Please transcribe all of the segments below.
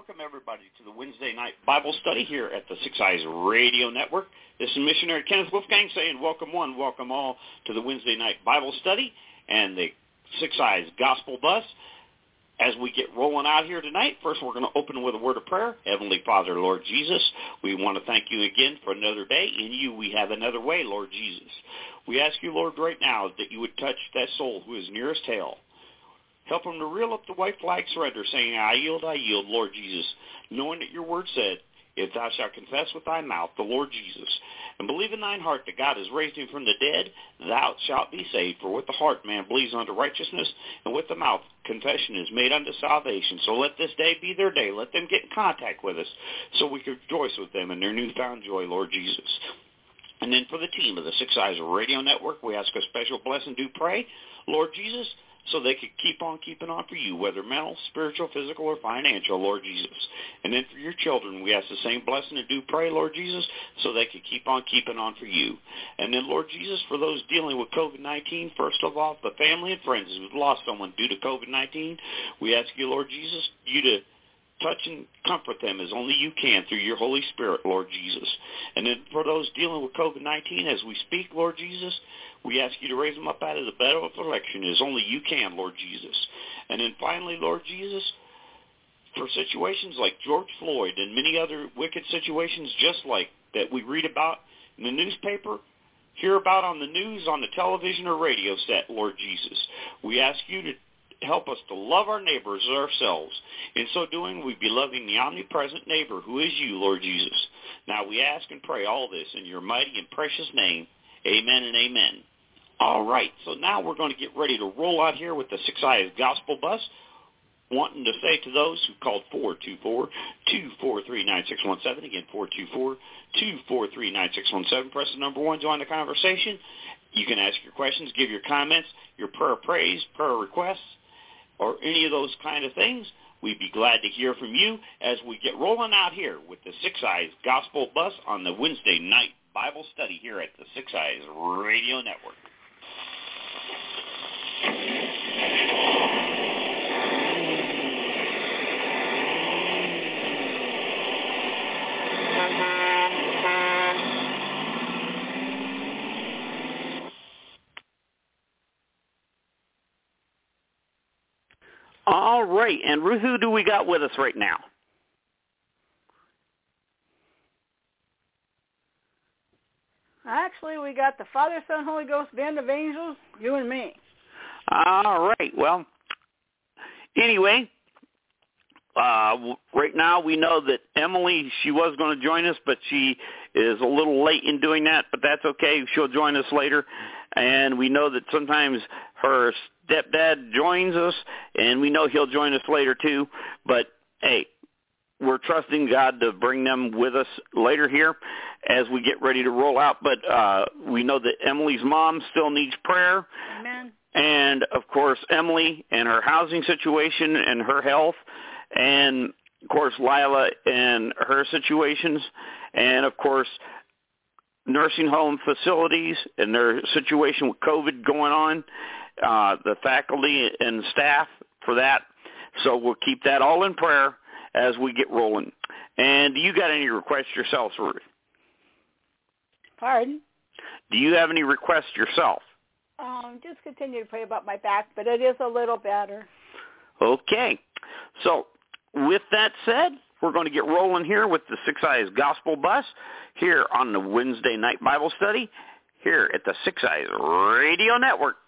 welcome everybody to the Wednesday night Bible study here at the Six Eyes Radio Network. This is missionary Kenneth Wolfgang saying welcome one, welcome all to the Wednesday night Bible study and the Six Eyes Gospel Bus. As we get rolling out here tonight, first we're going to open with a word of prayer. Heavenly Father, Lord Jesus, we want to thank you again for another day. In you we have another way, Lord Jesus. We ask you, Lord, right now that you would touch that soul who is nearest hell. Help them to reel up the white flag surrender, saying, I yield, Lord Jesus, knowing that your word said, if thou shalt confess with thy mouth the Lord Jesus, and believe in thine heart that God has raised him from the dead, thou shalt be saved. For with the heart man believes unto righteousness, and with the mouth confession is made unto salvation. So let this day be their day. Let them get in contact with us so we can rejoice with them in their newfound joy, Lord Jesus. And then for the team of the Six Eyes Radio Network, we ask a special blessing, do pray, Lord Jesus, so they could keep on keeping on for you, whether mental, spiritual, physical, or financial, Lord Jesus. And then for your children, we ask the same blessing and do pray, Lord Jesus, so they could keep on keeping on for you. And then, Lord Jesus, for those dealing with COVID-19, first of all, the family and friends who've lost someone due to COVID-19, we ask you, Lord Jesus, you to touch and comfort them as only you can through your Holy Spirit, Lord Jesus. And then for those dealing with COVID-19, as we speak, Lord Jesus, we ask you to raise them up out of the bed of affliction as only you can, Lord Jesus. And then finally, Lord Jesus, for situations like George Floyd and many other wicked situations just like that we read about in the newspaper, hear about on the news, on the television or radio set, Lord Jesus, we ask you to help us to love our neighbors as ourselves. In so doing, we be loving the omnipresent neighbor who is you, Lord Jesus. Now we ask and pray all this in your mighty and precious name. Amen and amen. All right, so now we're going to get ready to roll out here with the Six Eyes Gospel Bus, wanting to say to those who called 424-243-9617, again, 424-243-9617, press the number 1, join the conversation. You can ask your questions, give your comments, your prayer praise, prayer requests, or any of those kind of things. We'd be glad to hear from you as we get rolling out here with the Six Eyes Gospel Bus on the Wednesday night Bible study here at the Six Eyes Radio Network. All right, and Ruth, who do we got with us right now? Actually, we got the Father, Son, Holy Ghost band of angels, you and me. All right, well, anyway, right now we know that Emily, she was going to join us, but she is a little late in doing that, but that's okay. She'll join us later. And we know that sometimes her stepdad joins us, and we know he'll join us later too. But, hey, we're trusting God to bring them with us later here as we get ready to roll out. But we know that Emily's mom still needs prayer. Amen. And, of course, Emily and her housing situation and her health. And, of course, Lila and her situations. And, of course, nursing home facilities and their situation with COVID going on, the faculty and staff for that. So we'll keep that all in prayer as we get rolling. And do you got any requests yourself, Ruth? Pardon? Do you have any requests yourself? Just continue to pray about my back, but it is a little better. Okay. So with that said, we're going to get rolling here with the Six Eyes Gospel Bus here on the Wednesday night Bible study here at the Six Eyes Radio Network.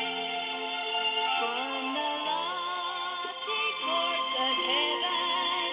From the lofty courts of heaven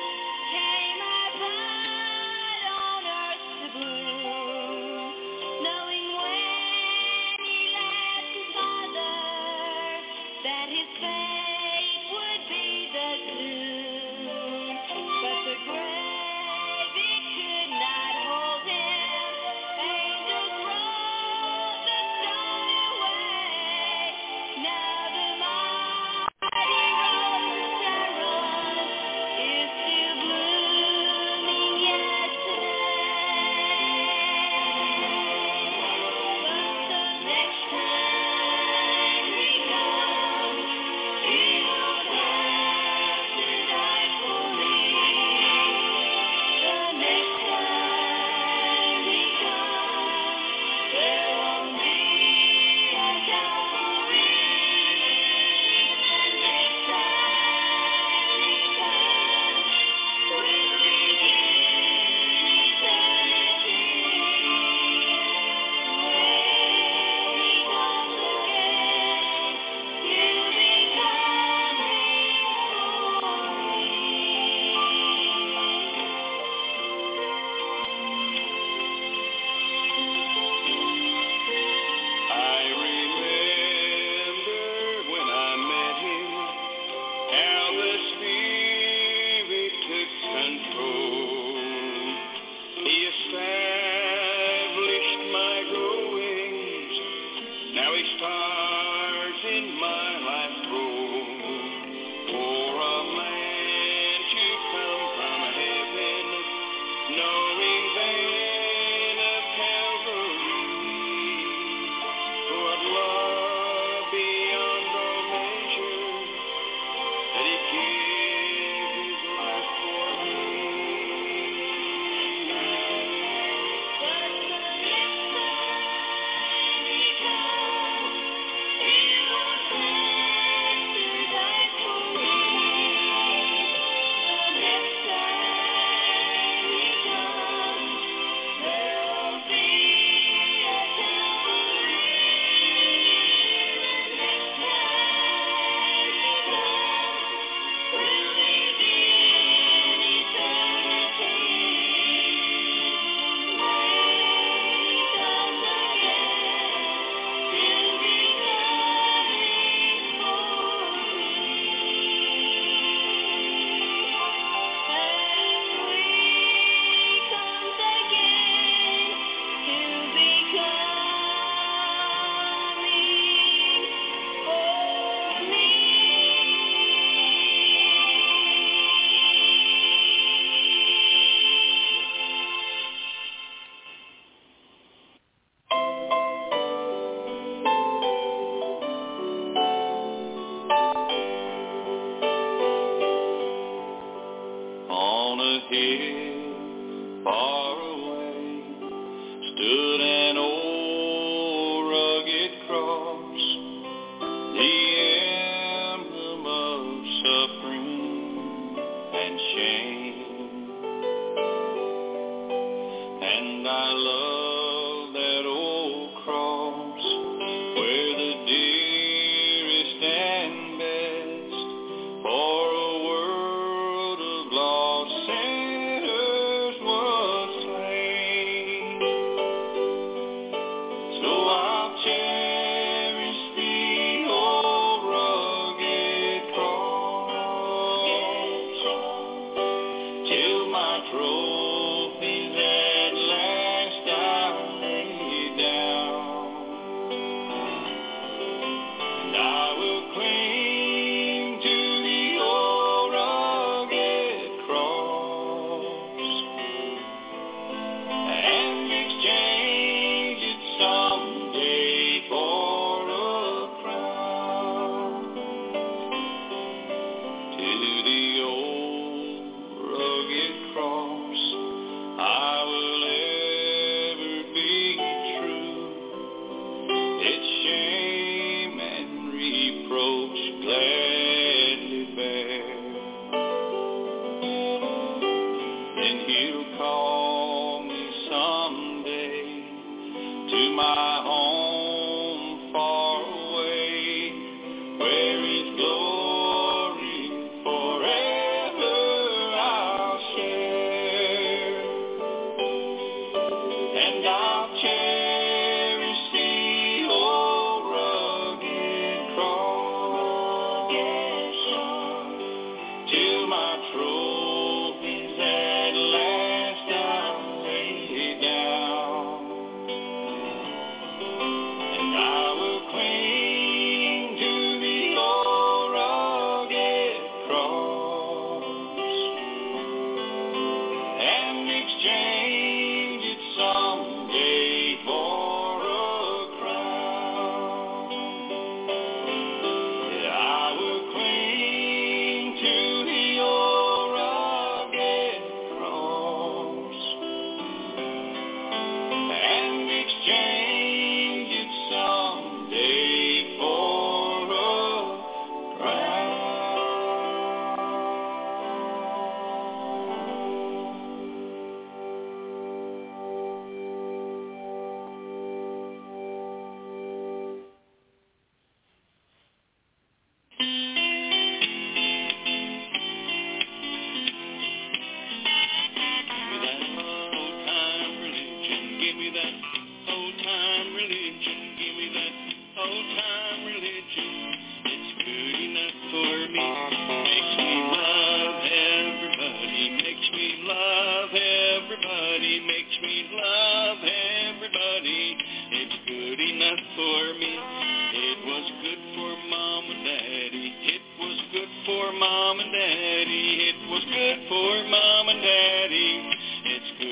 Mom and Daddy. It was good for Mom and Daddy. It's good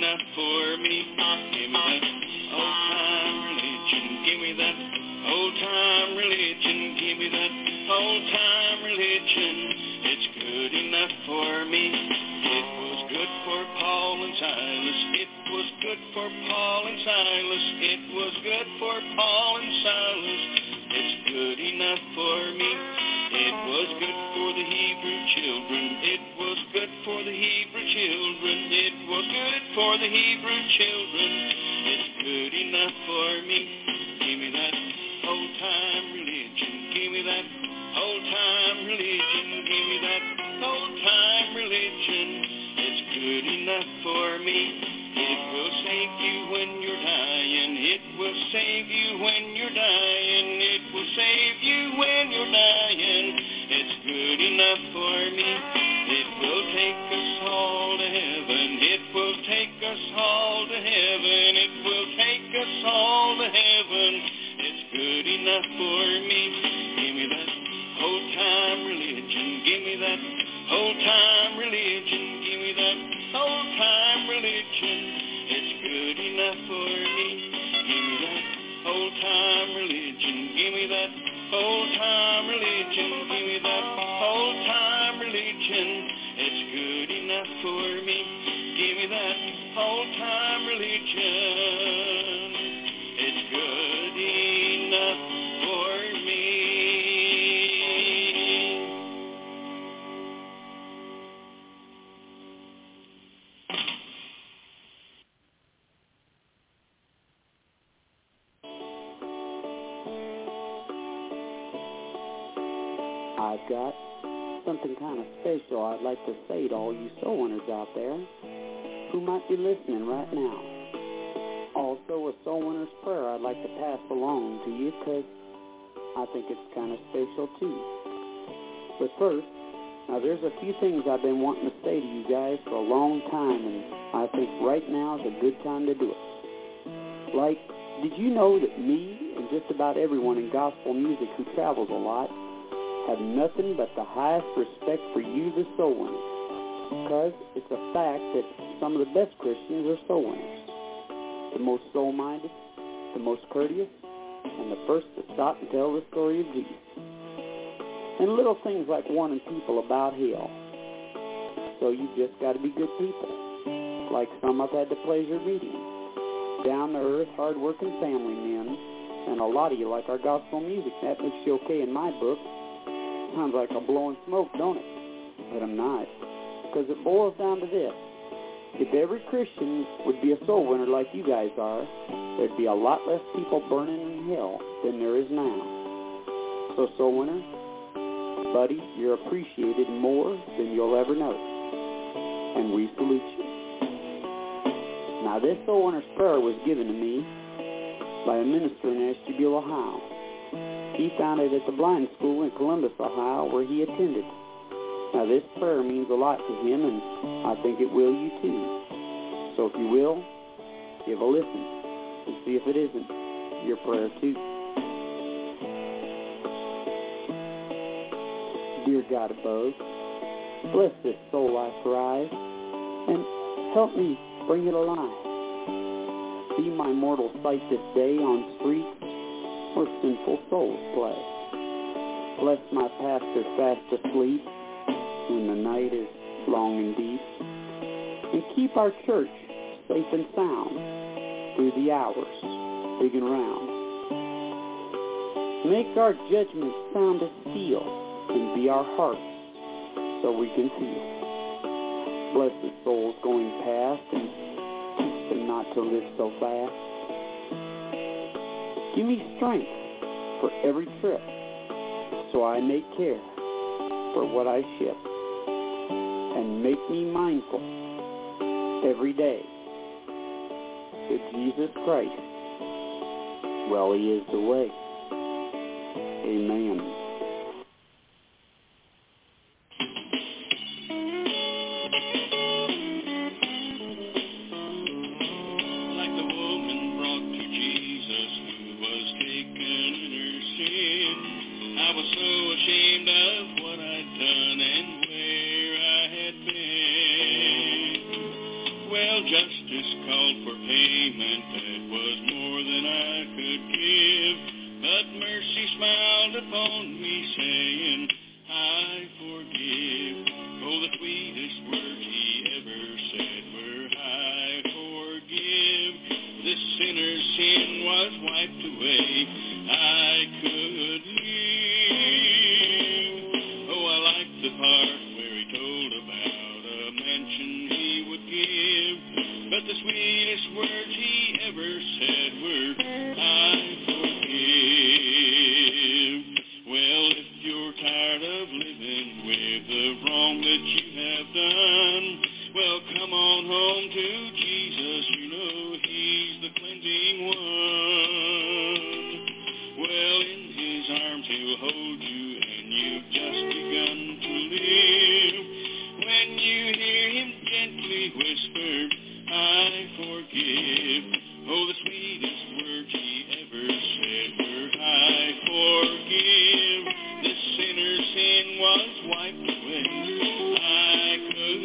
enough for me. Give me that old-time religion. Give me that old-time religion. Give me that old-time religion. It's good enough for me. It was good for Paul and Silas. It was good for Paul and Silas. It was good for Paul and Silas. It's good enough for me. It was good for the Hebrew children. It was good for the Hebrew children. It was good for the Hebrew children. It's good enough for me. Give me that old-time religion. Give me that old-time religion. Give me that old-time religion. It's good enough for me. It will save you when you're dying. It will save you when you're dying. It will save you when you're dying. It's good enough for me. It will take us all to heaven. It will take us all to heaven. It will take us all to heaven. It's good enough for me. Give me that old-time religion. Give me that old-time religion. Give me that old-time religion. It's good enough for me. Give me that old-time religion. Give me that old-time religion. Give me that old-time religion. It's good enough for me. Give me that old-time religion. It's good enough for me. I've got something kind of special I'd like to say to all you soul winners out there who might be listening right now. Also, a soul winner's prayer I'd like to pass along to you because I think it's kind of special too. But first, now there's a few things I've been wanting to say to you guys for a long time, and I think right now is a good time to do it. Like, did you know that me and just about everyone in gospel music who travels a lot have nothing but the highest respect for you, the soul winners, because it's a fact that some of the best Christians are soul winners. The most soul-minded, the most courteous, and the first to stop and tell the story of Jesus. And little things like warning people about hell. So you've just got to be good people, like some I've had the pleasure of meeting. Down-to-earth, hard-working family men, and a lot of you like our gospel music. That makes you okay in my book. Sounds like I'm blowing smoke, don't it? But I'm not, because it boils down to this. If every Christian would be a soul winner like you guys are, there'd be a lot less people burning in hell than there is now. So, soul winner, buddy, you're appreciated more than you'll ever know. And we salute you. Now, this soul winner's prayer was given to me by a minister in Ashtabula, Ohio. He found it at the blind school in Columbus, Ohio, where he attended. Now, this prayer means a lot to him, and I think it will you too. So if you will, give a listen and see if it isn't your prayer too. Dear God above, bless this soul I thrive, and help me bring it alive. Be my mortal sight this day on streets where sinful souls play. Bless my pastor fast asleep when the night is long and deep, and keep our church safe and sound through the hours big and round. Make our judgment sound as steel and be our hearts so we can feel. Bless the souls going past and teach them not to live so fast. Give me strength for every trip so I may care for what I ship. And make me mindful every day that Jesus Christ, well, He is the way. Amen. Like the woman brought to Jesus who was taken in her sin, I was so ashamed of what I'd done and where I had been. Well, justice called for payment that was more than I could give. But mercy smiled upon me, saying, I forgive. Oh, the sweetest words he ever said were, I forgive. This sinner's sin was wiped away. I could live. Oh, I like the part where he told about a mansion he would give. But the sweetest words he ever said were, I forgive. Well, if you're tired of living with the wrong that you have done, well, come on home to Jesus. You know he's the cleansing one. Well, in his arms he'll hold you, and you've just begun to live. When you hear him gently whisper, I forgive. Oh, the sweetest words he ever said were, I forgive. This sinner's sin was wiped away. I could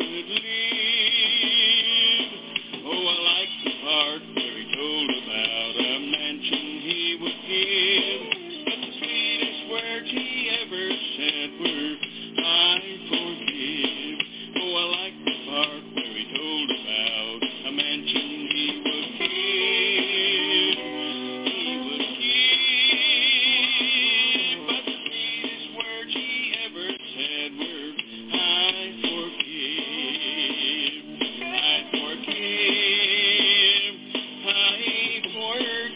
live. Oh, I like the part where he told about a mansion he would give. But the sweetest words he ever said were, I forgive. Oh, I like the part where he told about a mansion he would give. He would give. But the sweetest words he ever said were, I forgive. I forgive. I forgive.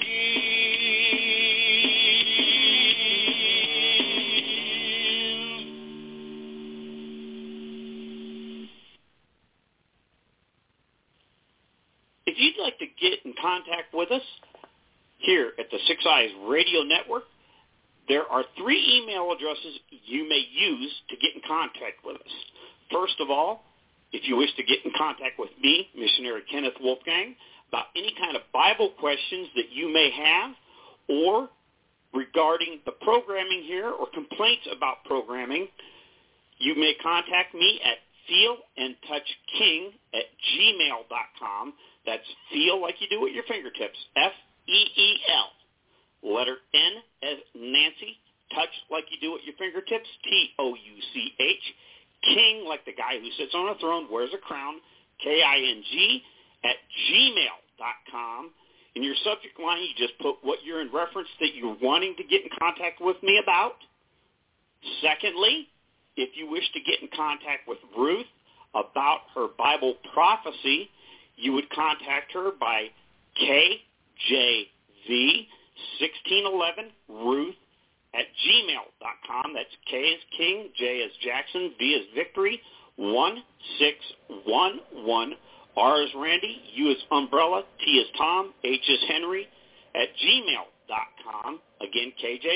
If you'd like to get in contact with us here at the Six Eyes Radio Network, there are 3 email addresses you may use to get in contact with us. First of all, if you wish to get in contact with me, Missionary Kenneth Wolfgang, about any kind of Bible questions that you may have, or regarding the programming here or complaints about programming, you may contact me at feelandtouchking@gmail.com. That's feel like you do with your fingertips, F-E-E-L. Letter N as Nancy, touch like you do with your fingertips, T-O-U-C-H. King, like the guy who sits on a throne, wears a crown, K-I-N-G, @gmail.com. In your subject line, you just put what you're in reference that you're wanting to get in contact with me about. Secondly, if you wish to get in contact with Ruth about her Bible prophecy, you would contact her by KJV1611Ruth@gmail.com. That's K as King, J as Jackson, V as Victory, 1611, R as Randy, U as Umbrella, T as Tom, H as Henry, @gmail.com. Again,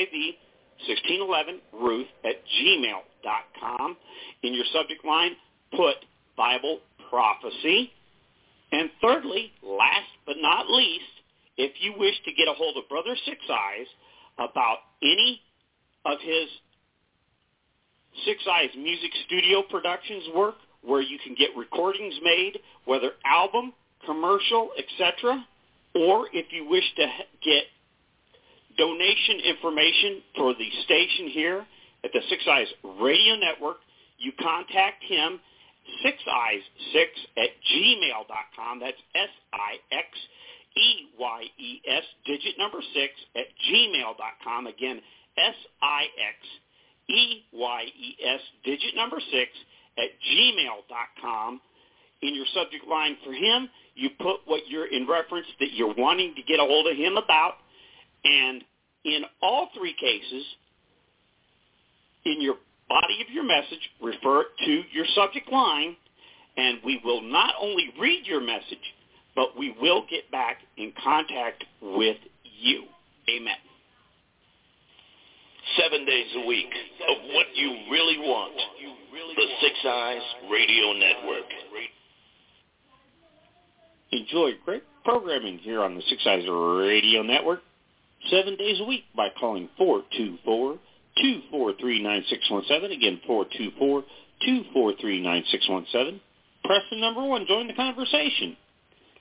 KJV1611Ruth@gmail.com. In your subject line, put Bible prophecy. And thirdly, last but not least, if you wish to get a hold of Brother Six Eyes about any of his Six Eyes Music Studio Productions work, where you can get recordings made, whether album, commercial, etc., or if you wish to get donation information for the station here at the Six Eyes Radio Network, you contact him, sixeyes6@gmail.com. That's SIXEYES, digit number 6@gmail.com. Again, SIXEYES, digit number 6@gmail.com. In your subject line for him, you put what you're in reference that you're wanting to get a hold of him about. And in all 3 cases, in your body of your message, refer to your subject line, and we will not only read your message, but we will get back in contact with you. Amen. 7 days a week of what you really want. The Six Eyes Radio Network. Enjoy great programming here on the Six Eyes Radio Network 7 days a week by calling 424-243-9617. Again, 424-243-9617. Press the number 1. Join the conversation.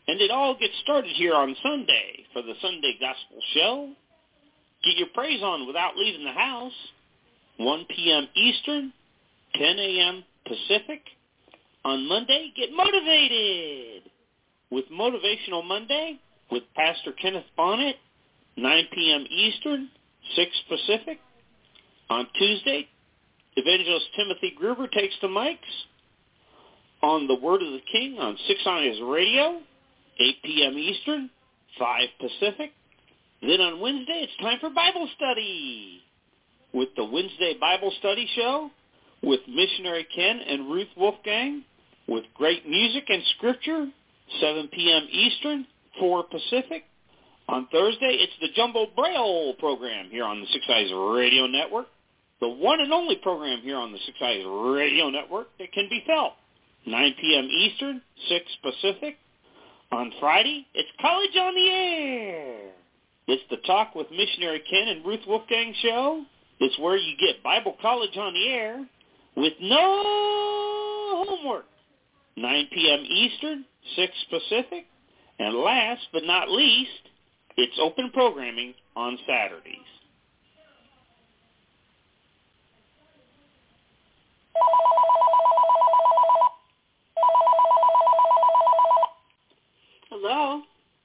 And it all gets started here on Sunday for the Sunday Gospel Show. Get your praise on without leaving the house. 1 p.m. Eastern, 10 a.m. Pacific. On Monday, get motivated with Motivational Monday with Pastor Kenneth Bonnet, 9 p.m. Eastern, 6 Pacific. On Tuesday, Evangelist Timothy Gruber takes the mics on the Word of the King on Six Eyes Radio, 8 p.m. Eastern, 5 Pacific. Then on Wednesday, it's time for Bible study with the Wednesday Bible Study Show with Missionary Ken and Ruth Wolfgang with great music and scripture, 7 p.m. Eastern, 4 Pacific. On Thursday, it's the Jumbo Braille program here on the Six Eyes Radio Network, the one and only program here on the Six Eyes Radio Network that can be felt, 9 p.m. Eastern, 6 Pacific. On Friday, it's College on the Air. It's the Talk with Missionary Ken and Ruth Wolfgang show. It's where you get Bible College on the Air with no homework. 9 p.m. Eastern, 6 Pacific. And last but not least, it's open programming on Saturdays. Hello?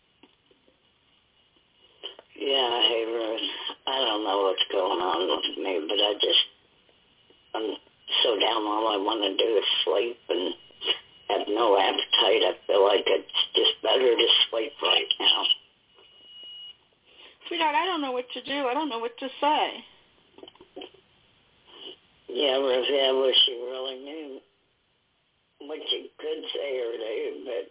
Yeah, hey, Ruth. I don't know what's going on with me, but I'm so down. All I want to do is sleep and have no appetite. I feel like it's just better to sleep right now. Sweetheart, I don't know what to do. I don't know what to say. Yeah, Ruth, I wish you really knew what you could say or do, but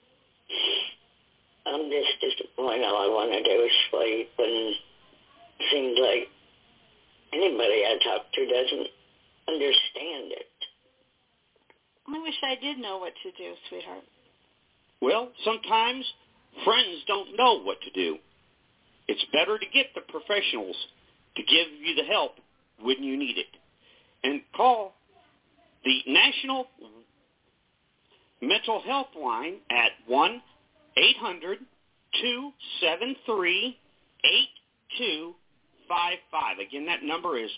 I'm just disappointed. All I want to do is sleep, and it seems like anybody I talk to doesn't understand it. I wish I did know what to do, sweetheart. Well, sometimes friends don't know what to do. It's better to get the professionals to give you the help when you need it. And call the National Mental Health Line at 1-800-273-8255. Again, that number is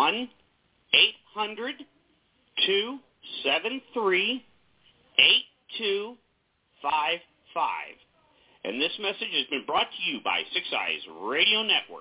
1-800-273-8255. And this message has been brought to you by Six Eyes Radio Network.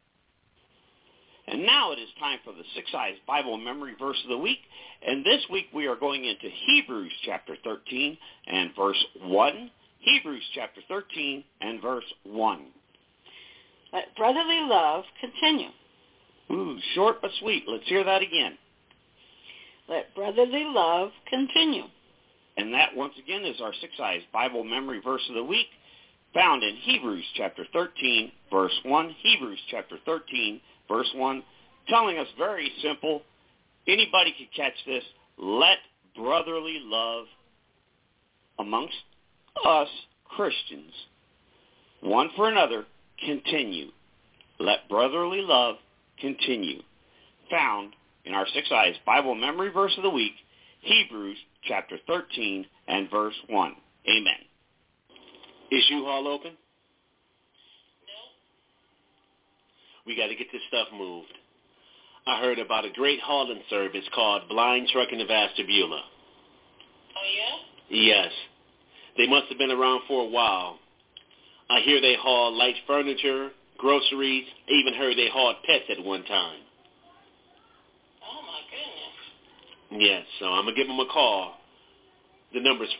And now it is time for the Six Eyes Bible Memory Verse of the Week. And this week we are going into Hebrews chapter 13 and verse 1. Hebrews chapter 13 and verse 1. Let brotherly love continue. Ooh, short but sweet. Let's hear that again. Let brotherly love continue. And that, once again, is our Six Eyes Bible Memory Verse of the Week, found in Hebrews chapter 13, verse 1. Hebrews chapter 13, verse 1, telling us very simple, anybody could catch this, let brotherly love amongst us Christians, one for another, continue. Let brotherly love continue. Found in our Six Eyes Bible Memory Verse of the Week, Hebrews chapter 13 and verse 1. Amen. Is U-Haul open? No. We got to get this stuff moved. I heard about a great hauling service called Blind Trucking of Ashtabula. Oh, yeah? Yes. They must have been around for a while. I hear they haul light furniture, groceries. I even heard they hauled pets at one time. Oh, my goodness. Yes, so I'm going to give them a call. The number is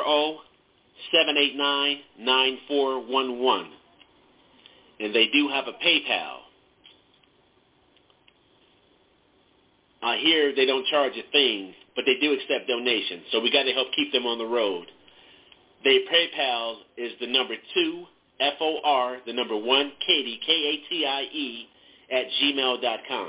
440-789-9411. And they do have a PayPal. I hear they don't charge a thing, but they do accept donations, so we got to help keep them on the road. Their PayPal is the number 2, FOR, the number 1, Katie, Katie, @gmail.com.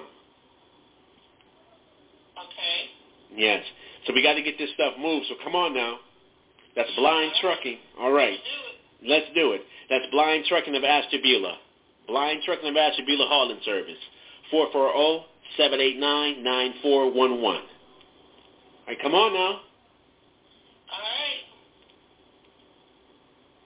Okay. Yes. So we got to get this stuff moved, so come on now. That's Blind Trucking. All right. Let's do it. That's Blind Trucking of Ashtabula. Blind Trucking of Ashtabula Hauling Service. 440-789-9411. All right, come on now. All right.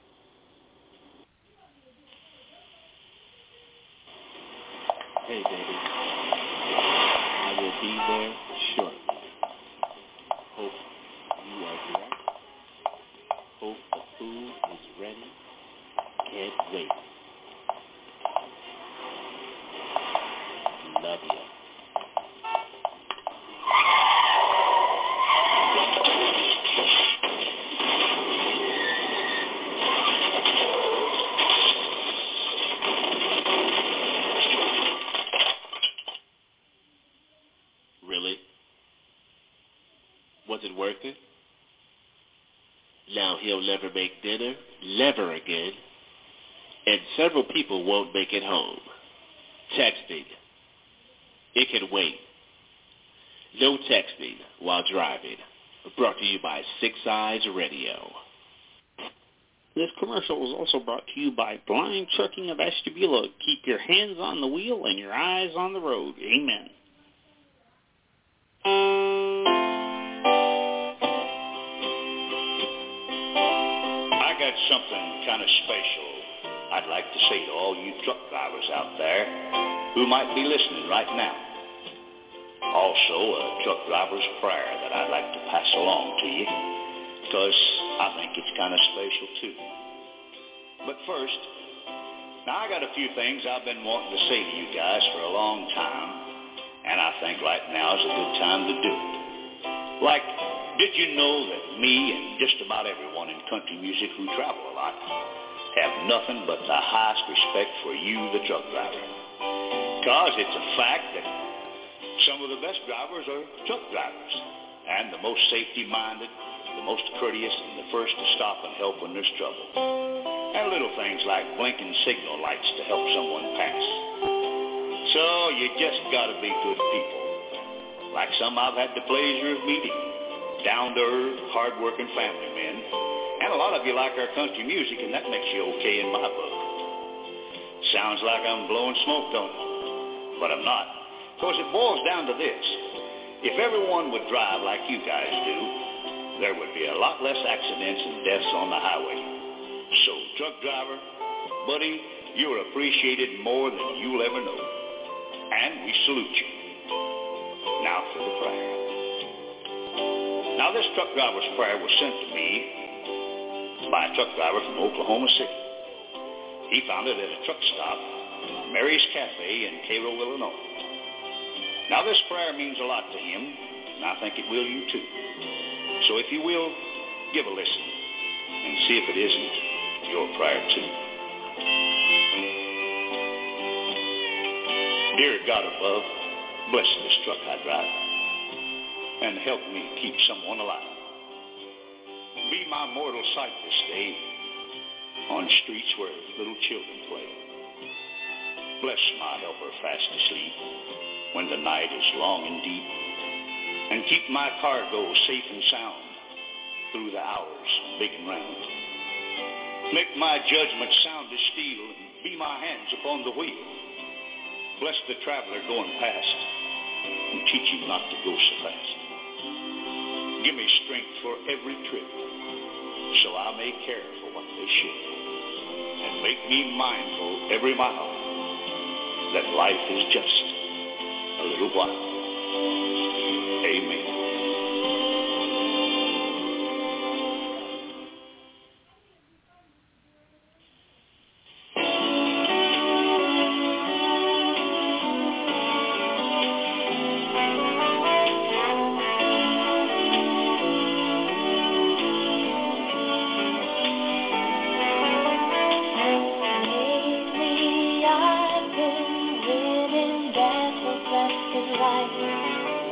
Hey, baby. I will be there shortly. Hope you are dressed. Hope the food is ready. Can't wait. Love you. Really? Was it worth it? Now he'll never make dinner, never again, and several people won't make it home. Texting. It can wait. No texting while driving. Brought to you by Six Eyes Radio. This commercial was also brought to you by Blind Trucking of Ashtabula. Keep your hands on the wheel and your eyes on the road. Amen. I got something kind of special I'd like to say to all you truck drivers out there who might be listening right now. Also, a truck driver's prayer that I'd like to pass along to you, because I think it's kind of special too. But first, now I got a few things I've been wanting to say to you guys for a long time, and I think right now is a good time to do it. Like, did you know that me and just about everyone in country music who travel a lot have nothing but the highest respect for you, the truck driver? Because it's a fact that some of the best drivers are truck drivers, and the most safety-minded, the most courteous, and the first to stop and help when there's trouble. And little things like blinking signal lights to help someone pass. So you just got to be good people, like some I've had the pleasure of meeting. Down-to-earth, hard-working family men. And a lot of you like our country music, and that makes you okay in my book. Sounds like I'm blowing smoke, don't it? But I'm not. Because it boils down to this. If everyone would drive like you guys do, there would be a lot less accidents and deaths on the highway. So, truck driver, buddy, you're appreciated more than you'll ever know. And we salute you. Now for the prayer. Now, this truck driver's prayer was sent to me by a truck driver from Oklahoma City. He found it at a truck stop, Mary's Cafe in Cairo, Illinois. Now, this prayer means a lot to him, and I think it will you too. So if you will, give a listen and see if it isn't your prayer too. Dear God above, bless this truck I drive and help me keep someone alive. Be my mortal sight this day on streets where little children play. Bless my helper fast asleep when the night is long and deep, and keep my cargo safe and sound through the hours big and round. Make my judgment sound as steel and be my hands upon the wheel. Bless the traveler going past and teach him not to go so fast. Give me strength for every trip so I may care for what they should, and make me mindful every mile that life is just a little while. Amen. Lately I've been winning battles left and right.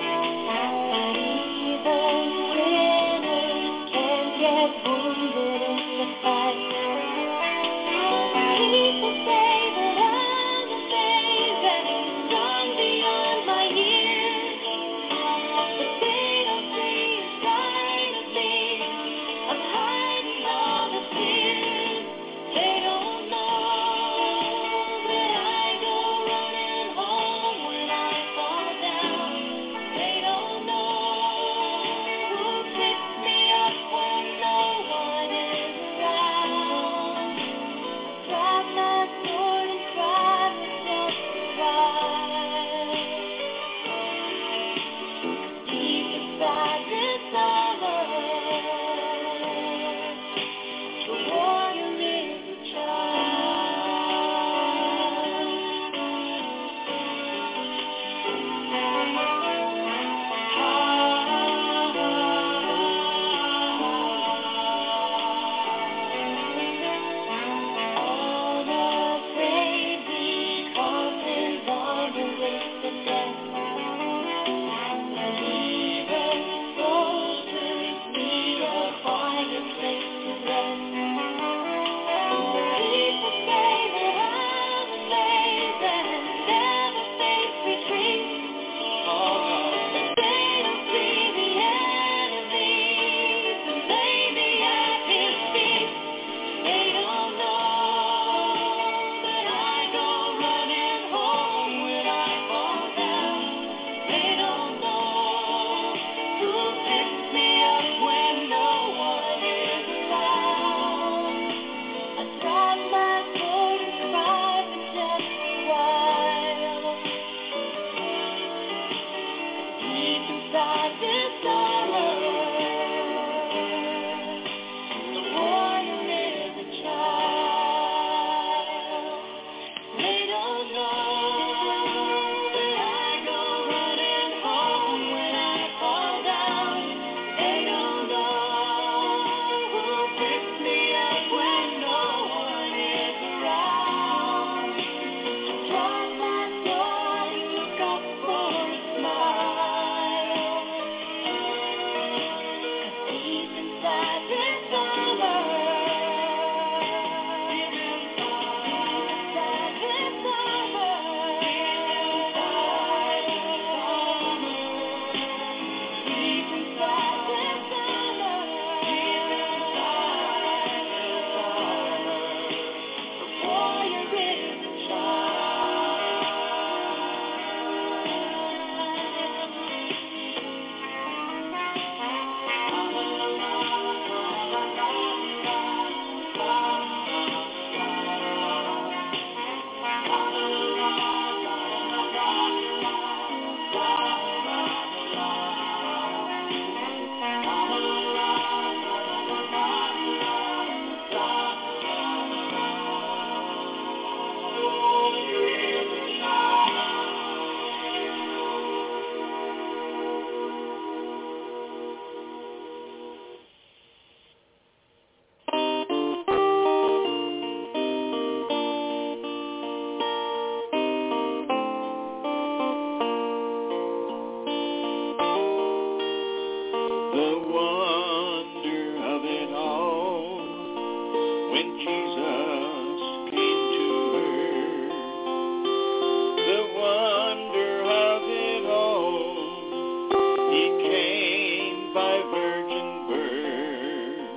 when Jesus came to earth. The wonder of it all, he came by virgin birth.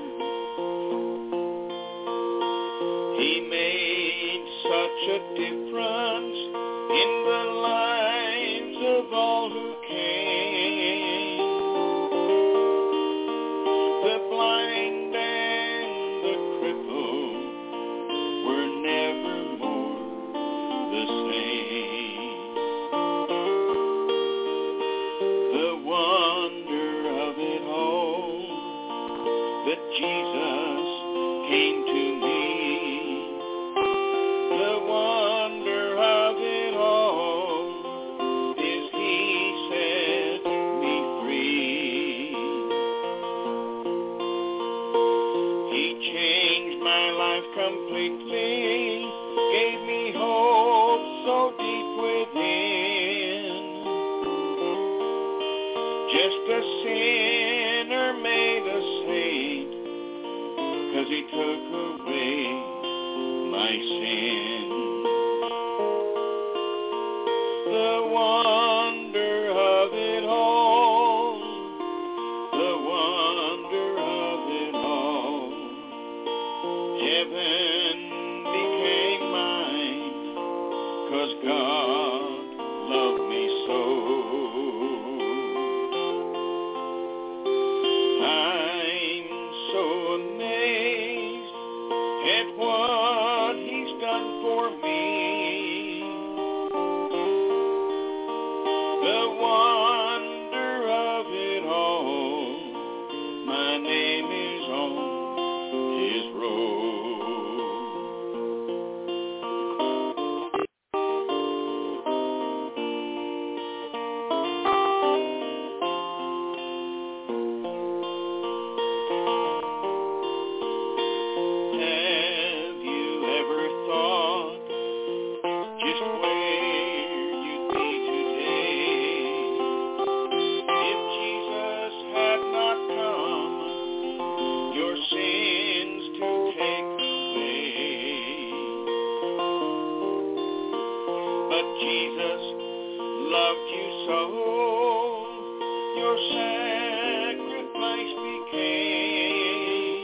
He made such a difference in the lives of all who came. The blind and the crippled were never more the same. The wonder of it all, that Jesus came to me. The wonder of it all is he set me free. He changed my life completely, gave me hope so deep within. Just a sinner made a saint, 'cause he took away my sin. The wonder of it all, the wonder of it all. Heaven became mine, 'cause God loved me so. I'm so amazed at what he's done for me. The wonder of it all, my name is on his roll. Have you ever thought just where you'd be today if Jesus had not come your sins to take away? But Jesus loved you so, your sacrifice became.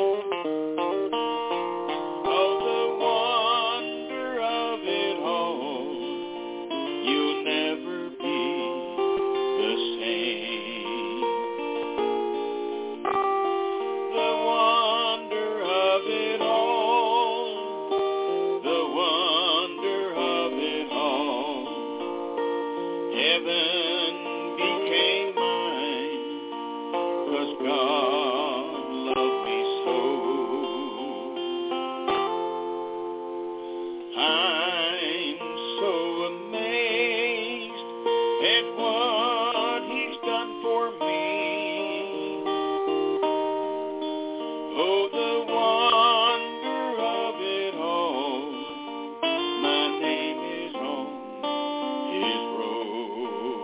Oh, the wonder of it all, you'll never be the same. The wonder of it all, the wonder of it all. Heaven became mine, 'cause God loved me so. I'm so amazed at what he's done for me. Oh, the wonder of it all, my name is on his roll.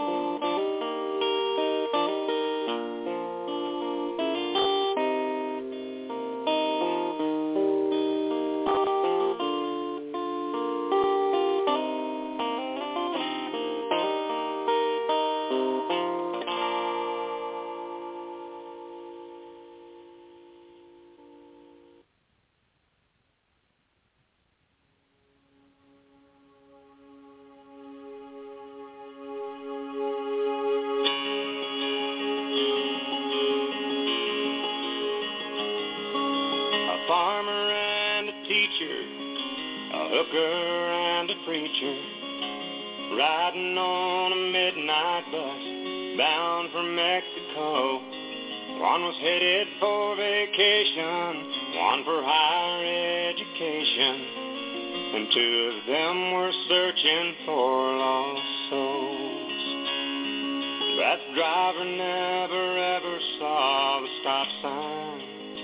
A farmer and a teacher, a hooker and a preacher, riding on a midnight bus bound for Mexico. One was headed for vacation, one for higher education, and two of them were searching for lost souls. That driver never ever saw the stop sign,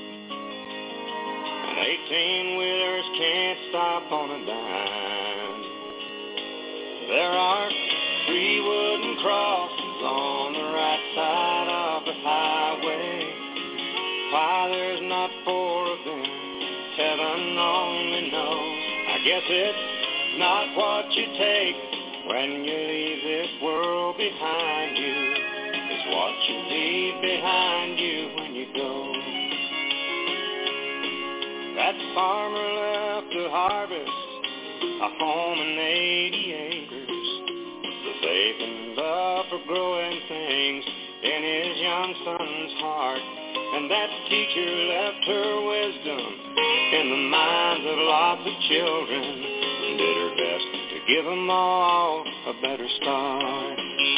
and 18-wheelers can't stop on a dime. There are 3 wooden crosses on the right side of the highway. Why there's not 4 of them, heaven heaven only knows. I guess it's not what you take when you leave this world behind you. It's what you leave behind you when you go. That farmer left to harvest a home and 80 acres. The faith and love for growing things in his young son's heart. And that teacher left her wisdom in the minds of lots of children and did her best to give them all a better start.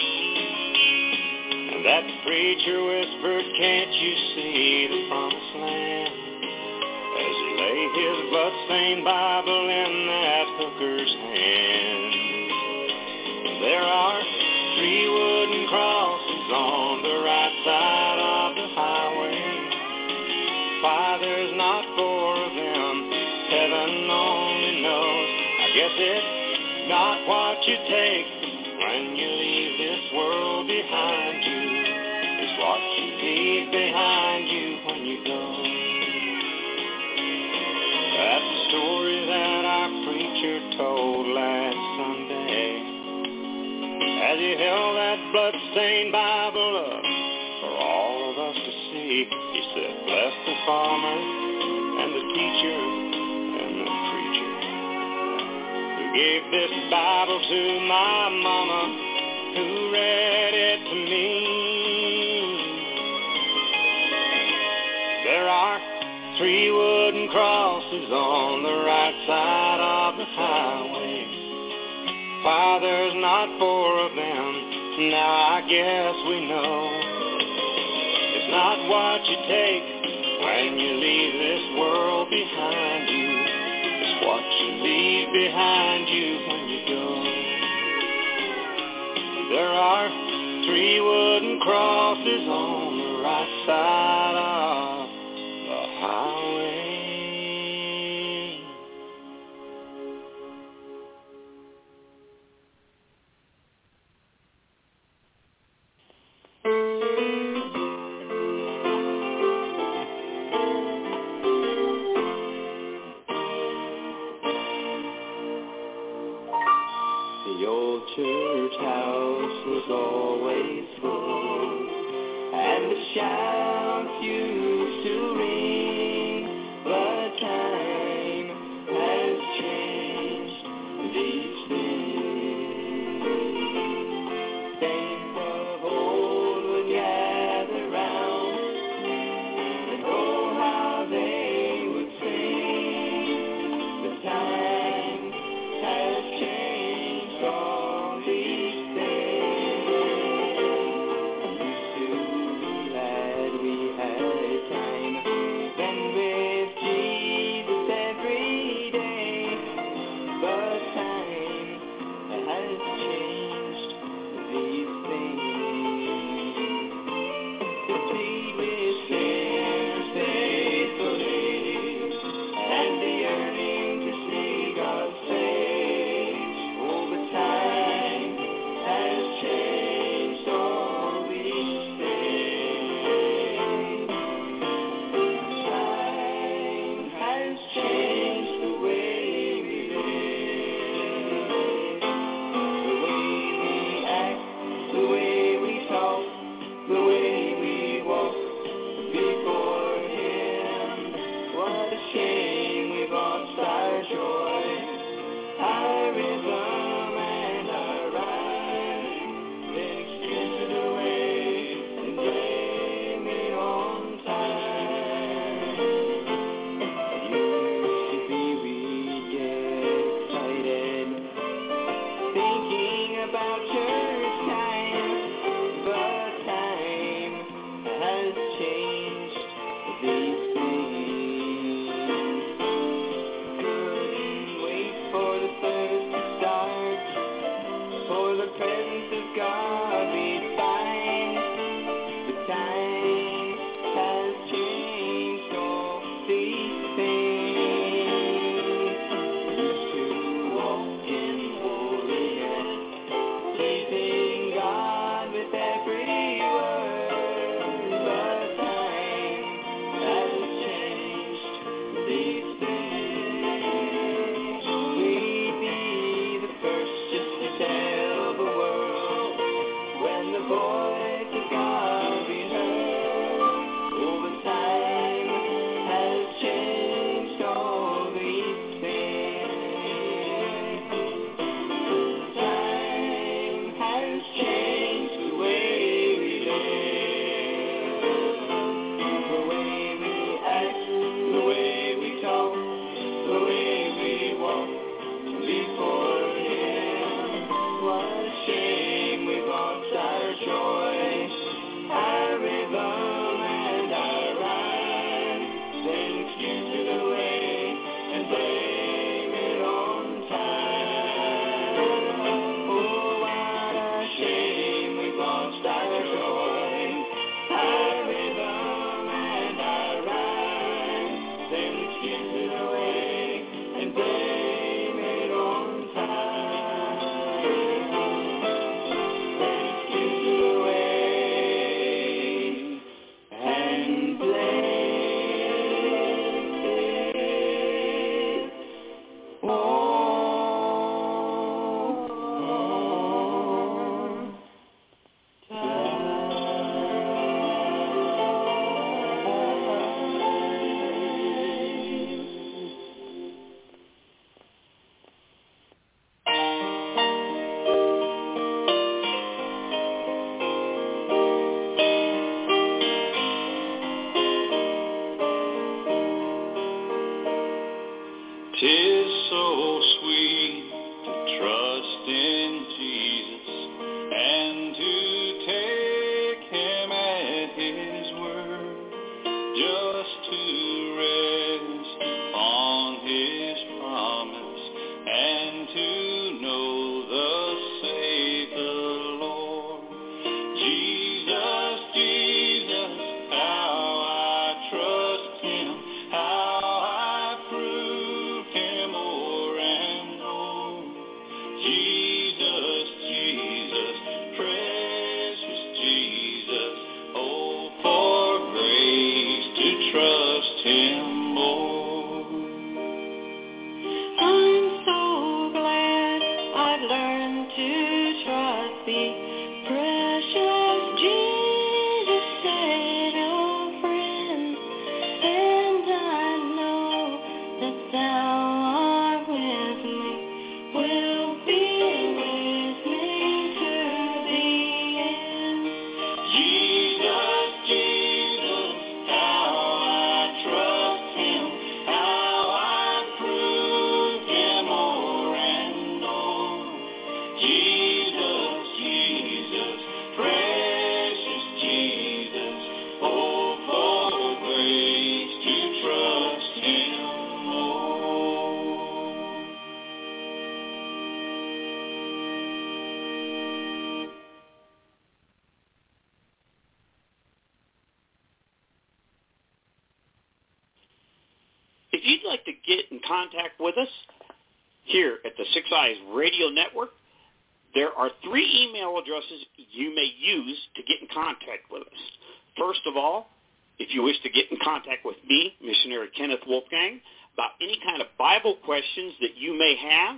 And that preacher whispered, can't you see the promised land? As he laid his blood-stained Bible in that hooker's hand. There are 3 wooden crosses on the right side of the highway. Why there's not 4 of them, heaven only knows. I guess it's not what you take when you leave this world behind you. It's what you leave behind you when you go. That's the story that our preacher told last Sunday. As he held that blood-stained Bible up for all of us to see, he said, bless the farmer and the teacher and the preacher who gave this Bible to my mama, who read it to me. There are 3 wooden crosses on the right side of the highway. Why there's not 4 of them, now I guess we know. It's not what you take when you leave this world behind you. It's what you leave behind you when you go. There are 3 wooden crosses on the right side of the highway. The old church house was always full, and the shouts used to ring, but time has changed these things. Saints of old would gather round, and oh, how they would sing. The time has changed all these things. Used to be glad we had time, spend with Jesus every day, but time has changed these things. To plead with sinners faithfully, and the yearning to see God's face. Oh, but time has changed all these things. Time has changed the way we live, the way we act, the way we talk, the way we walk before Him. What a shame we've lost our joy, our rhythm and our rhyme. Then excuse it away and blame it on time. Used to be we'd get excited thinking about church time, but time has changed these things. Good If you'd like to get in contact with us here at the Six Eyes Radio Network, there are 3 email addresses you may use to get in contact with us. First of all, if you wish to get in contact with me, Missionary Kenneth Wolfgang, about any kind of Bible questions that you may have,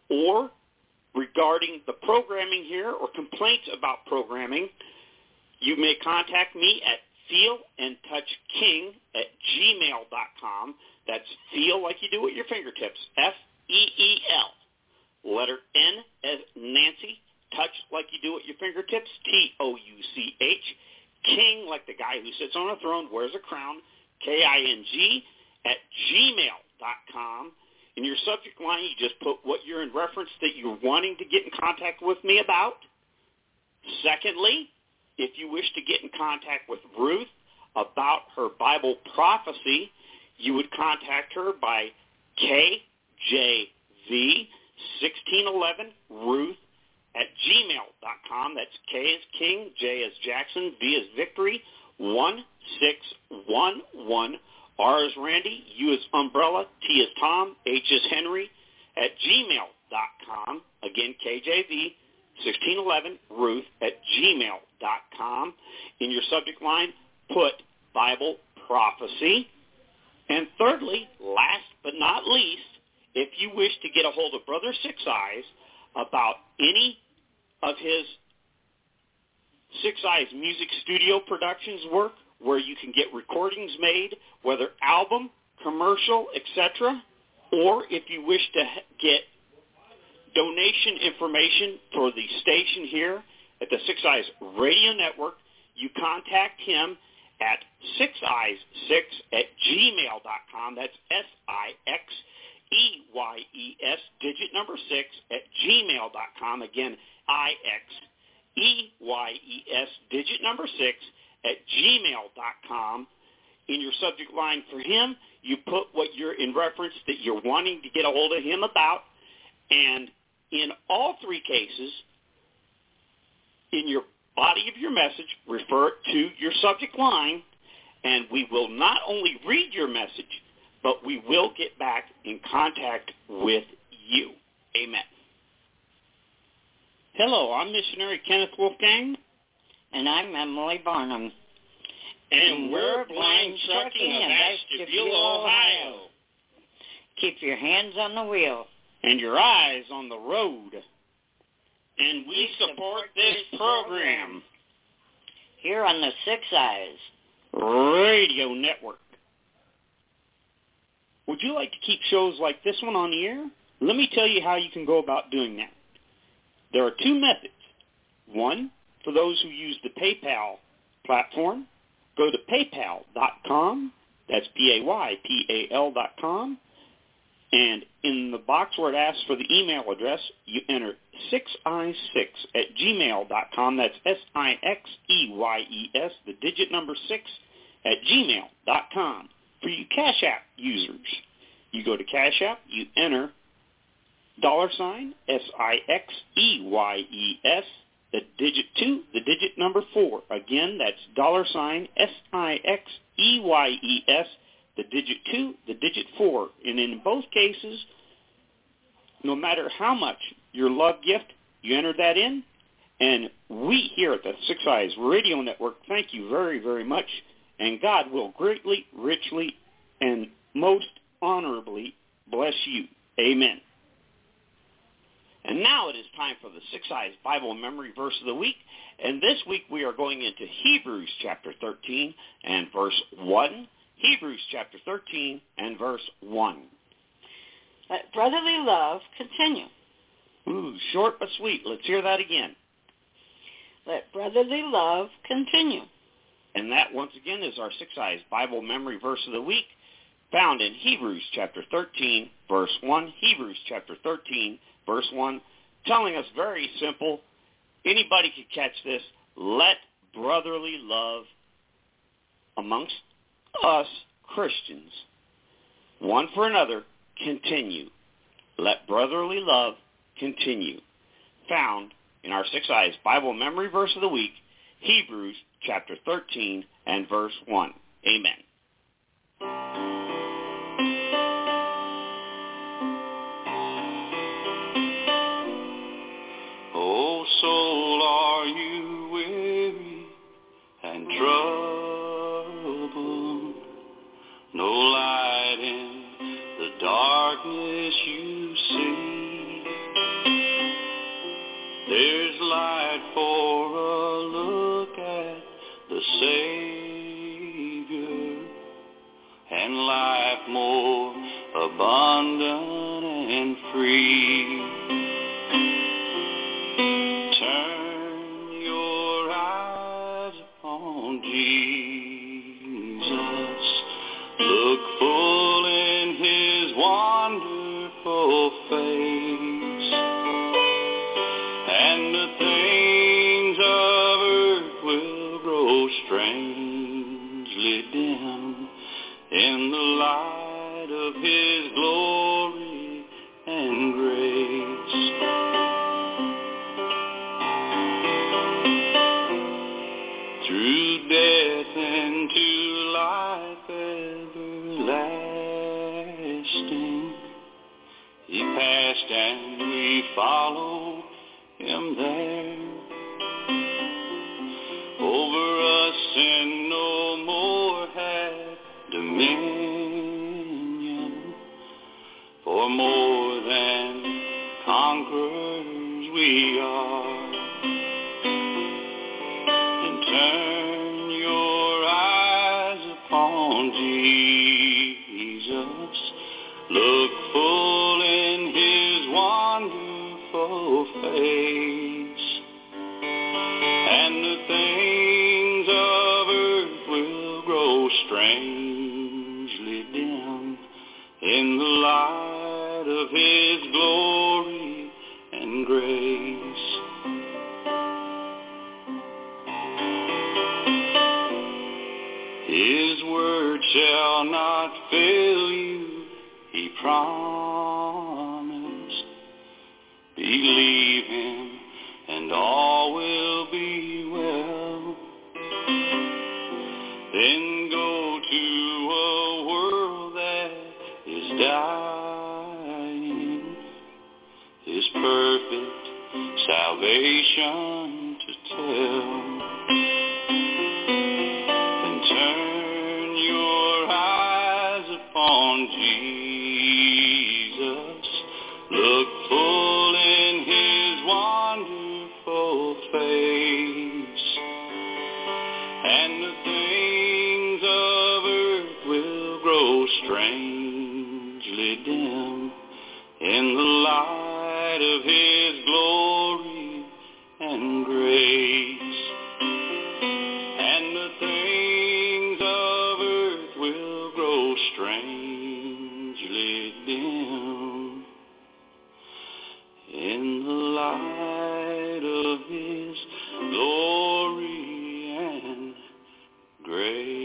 or regarding the programming here or complaints about programming, you may contact me at feelandtouchking@gmail.com. That's feel like you do with your fingertips, F-E-E-L. Letter N as Nancy, touch like you do with your fingertips, T-O-U-C-H. King, like the guy who sits on a throne, wears a crown, K-I-N-G, @gmail.com. In your subject line, you just put what you're in reference that you're wanting to get in contact with me about. Secondly, if you wish to get in contact with Ruth about her Bible prophecy, you would contact her by KJV1611Ruth@gmail.com. That's K as King, J as Jackson, V as Victory, 1611, R as Randy, U as Umbrella, T as Tom, H as Henry, @gmail.com. Again, KJV1611Ruth@gmail.com. In your subject line, put Bible prophecy. And thirdly, last but not least, if you wish to get a hold of Brother Six Eyes about any of his Six Eyes Music Studio Productions work, where you can get recordings made, whether album, commercial, etc., Or if you wish to get donation information for the station here at the Six Eyes Radio Network, you contact him at sixeyes6@gmail.com. That's SIXEYES, digit number 6 Again, IXEYES, digit number 6 In your subject line for him, you put what you're in reference that you're wanting to get a hold of him about. And in all three cases, in your body of your message, refer it to your subject line, and we will not only read your message, but we will get back in contact with you. Amen. Hello, I'm Missionary Kenneth Wolfgang. And I'm Emily Barnum. And we're blind trucking of Ashtabula, Ohio. Keep your hands on the wheel. And your eyes on the road. And we support this program here on the Six Eyes Radio Network. Would you like to keep shows like this one on the air? Let me tell you how you can go about doing that. There are two methods. One, for those who use the PayPal platform, go to paypal.com. That's PAYPAL.com. And in the box where it asks for the email address, you enter 6eyes6@gmail.com. That's SIXEYES, the digit number 6@gmail.com. For you Cash App users, you go to Cash App, you enter $SIXEYES, the digit 2, the digit number 4. Again, that's $SIXEYES, the digit 2, the digit 4. And in both cases, no matter how much your love gift, you enter that in. And we here at the Six Eyes Radio Network thank you very, very much. And God will greatly, richly, and most honorably bless you. Amen. And now it is time for the Six Eyes Bible Memory Verse of the Week. And this week we are going into Hebrews chapter 13 and verse 1. Hebrews chapter 13 and verse 1. Let brotherly love continue. Ooh, short but sweet. Let's hear that again. Let brotherly love continue. And that, once again, is our Six Eyes Bible Memory Verse of the Week, found in Hebrews chapter 13, verse 1. Hebrews chapter 13, verse 1, telling us very simple, anybody could catch this, let brotherly love amongst us Christians, one for another, continue. Let brotherly love continue. Found in our Six Eyes Bible Memory Verse of the Week, Hebrews chapter 13 and verse 1. Amen. Oh, soul, are you weary and troubled? No light in the darkness you see. There's light for a look at the Savior, and life more abundant and free. Turn your eyes upon Jesus. Look full in his wonderful face, and the things of earth will grow strangely dim in the light of his glory and grace. Through death into life everlasting, he passed and we follow him there. Over us sin no more had dominion, for more than conquerors we are. And turn your eyes upon Jesus, look for place, and the things of earth will grow strangely dim in the light of his glory and grace. His word shall not fail you, he promised. Believe him and all will be well. Then go to a world that is dying, his perfect salvation to tell. And turn your eyes upon Jesus. Look full in his wonderful face, and the things of earth will grow strangely dim in the light of his glory and grace. And the things of earth will grow strangely dim in the light of his glory and grace.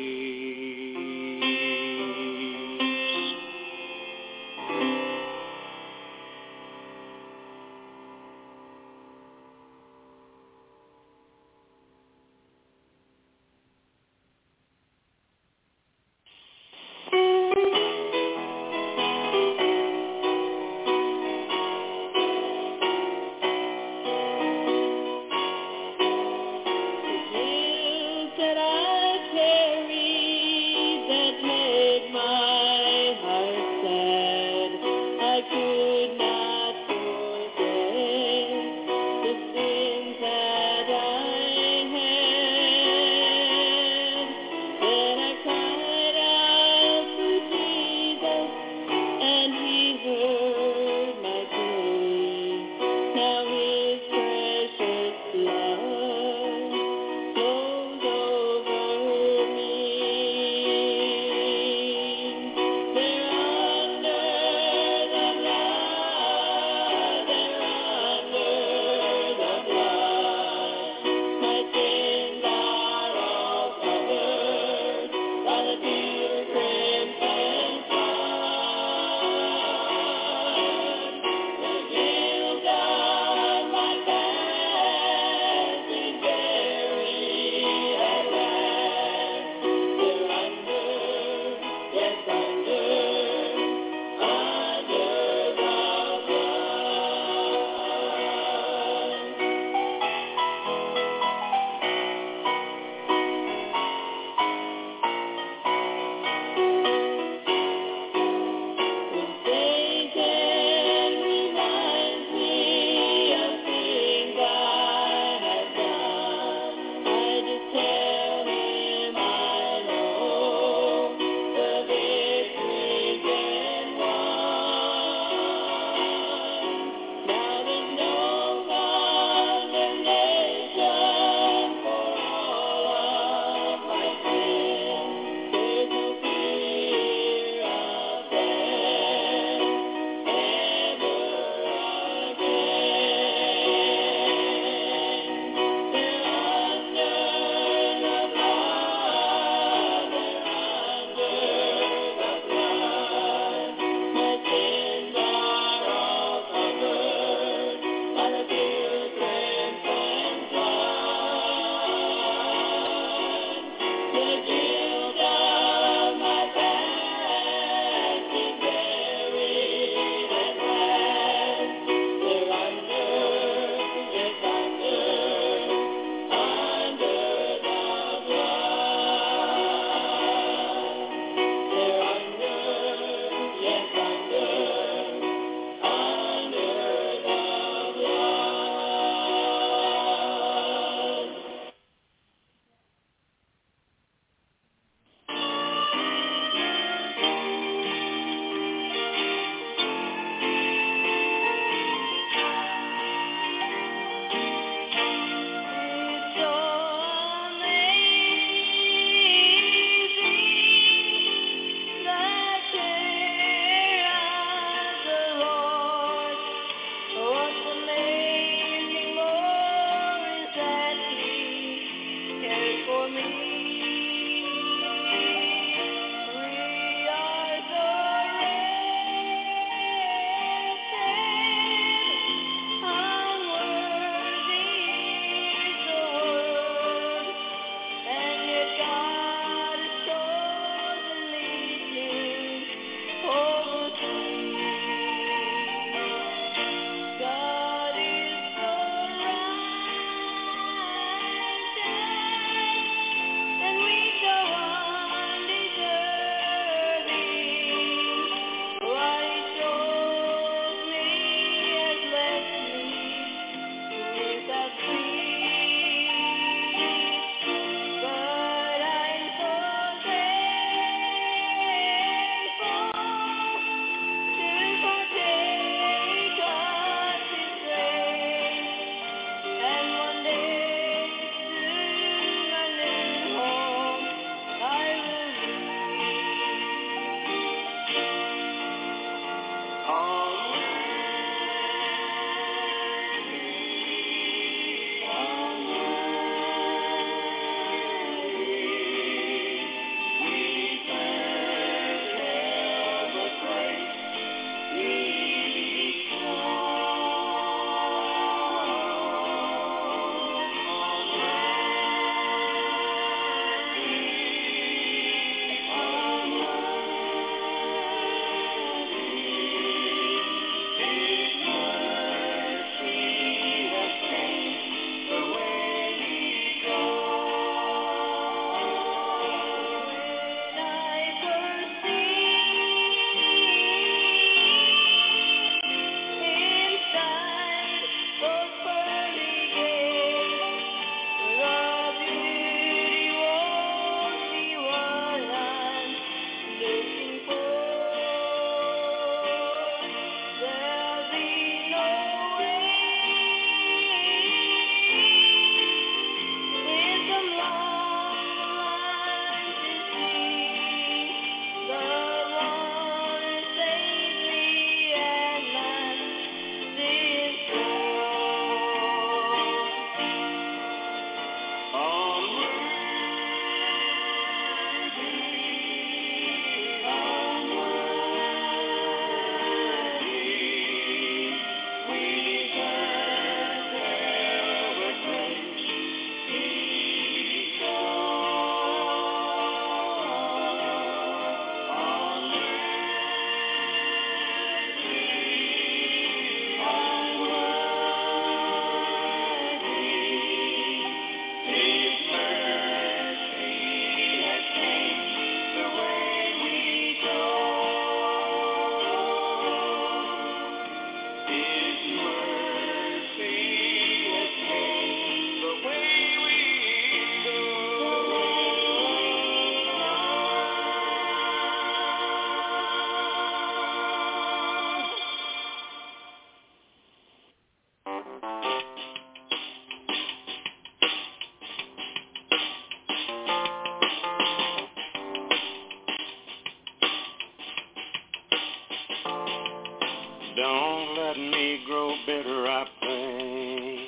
Don't let me grow bitter, I pray.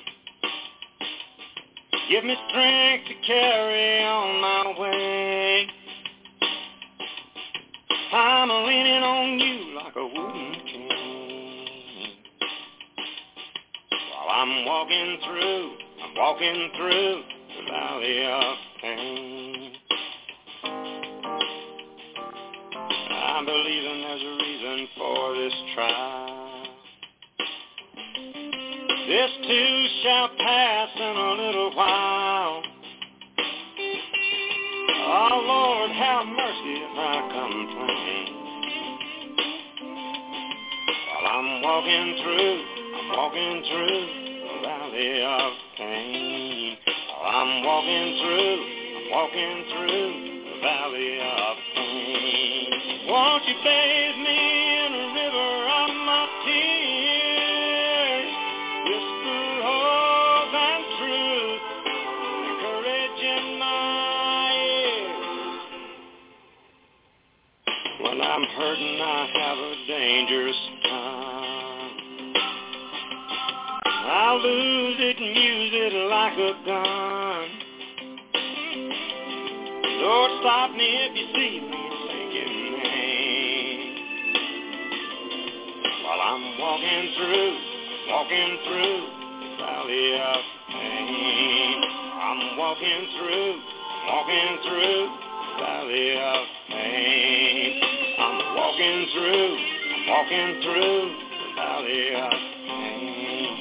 Give me strength to carry on my way. I'm leaning on you like a wooden cane. While I'm walking through the valley of pain. I'm believing there's a reason for this trial. This too shall pass in a little while. Oh, Lord, have mercy if I complain. While I'm walking through the valley of pain. While I'm walking through the valley of pain. Won't you bathe me in a river of my tears? Whisper hope and truth, and courage in my ears. When I'm hurting, I have a dangerous time. I'll lose it and use it like a gun. Lord, stop me if you see me sinking name. While I'm walking through the valley of pain. I'm walking through the valley of pain. I'm walking through the valley of pain.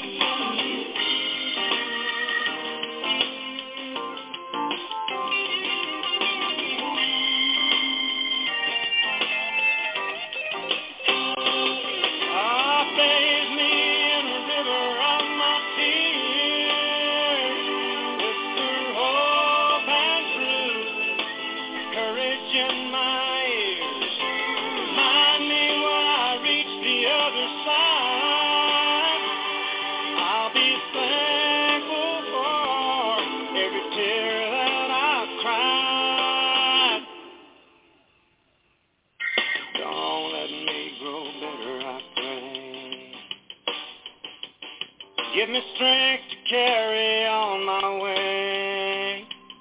Give me strength to carry on my way.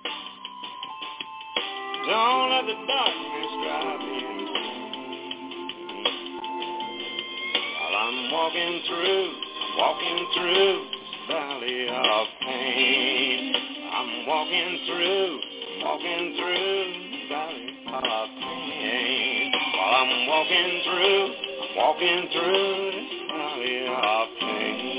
Don't let the darkness drive me insane. While I'm walking through this valley of pain. I'm walking through the valley of pain. While I'm walking through this valley of pain.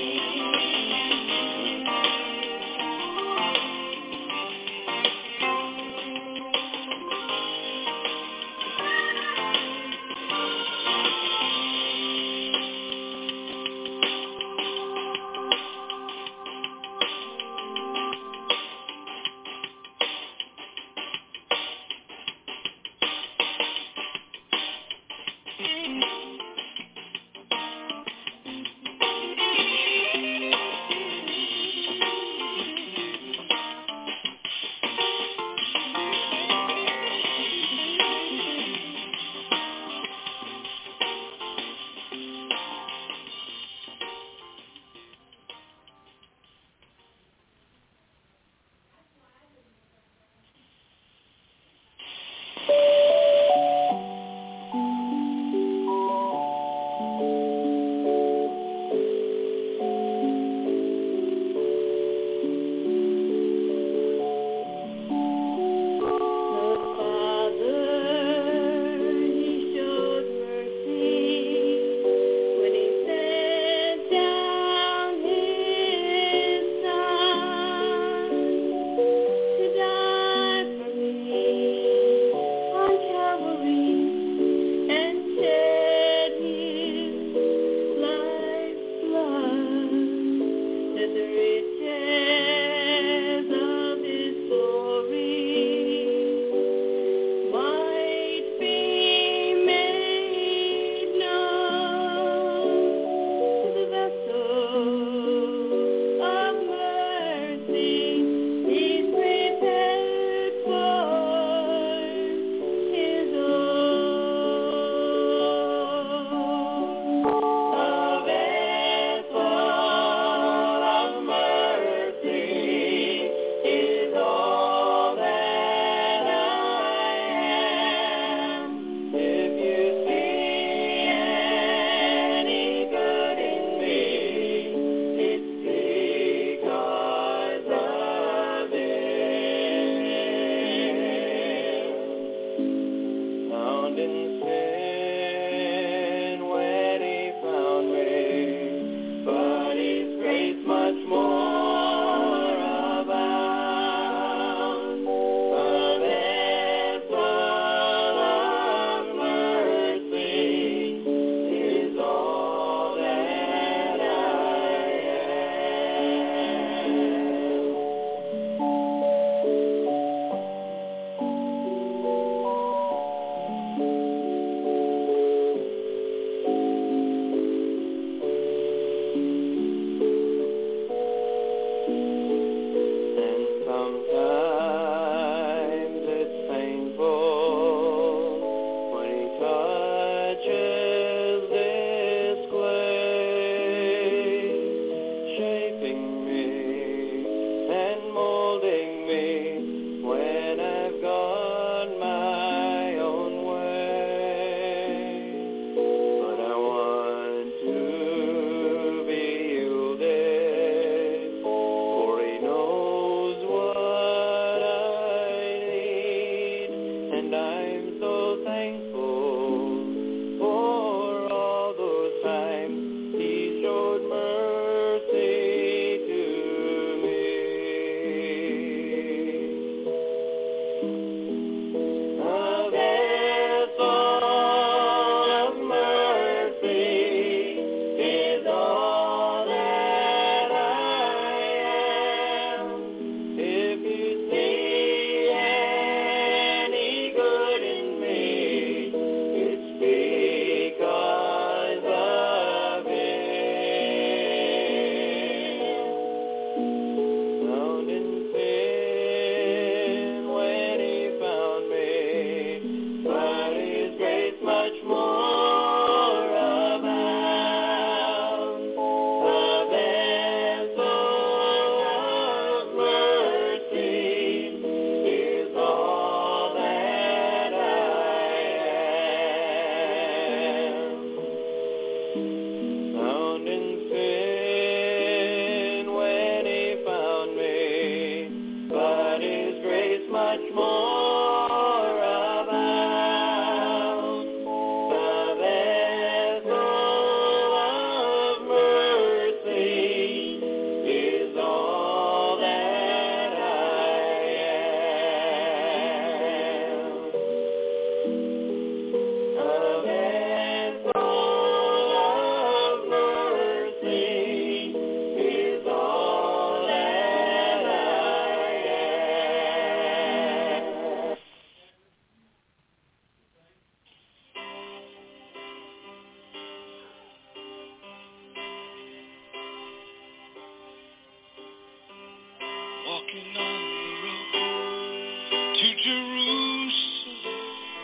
to Jerusalem.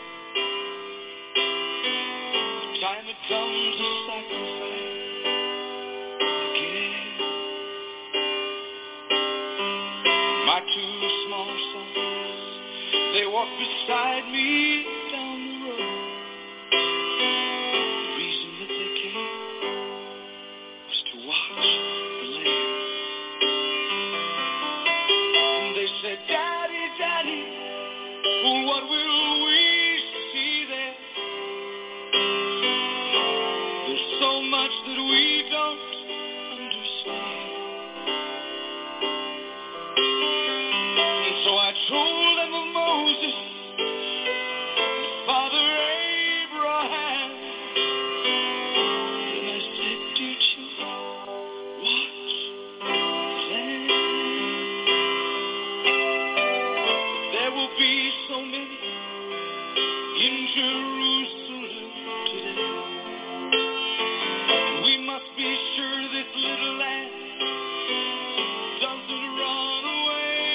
The time had come to sacrifice again. My two small sons, they walked beside me down the road. The reason that they came was to watch the Lamb. And they said, Daddy, Daddy, what will we see there? There's so much that we don't understand. And so I told them of Moses, Father Abraham. And I said, did you watch them? There will be so many in Jerusalem today. We must be sure this little lamb doesn't run away.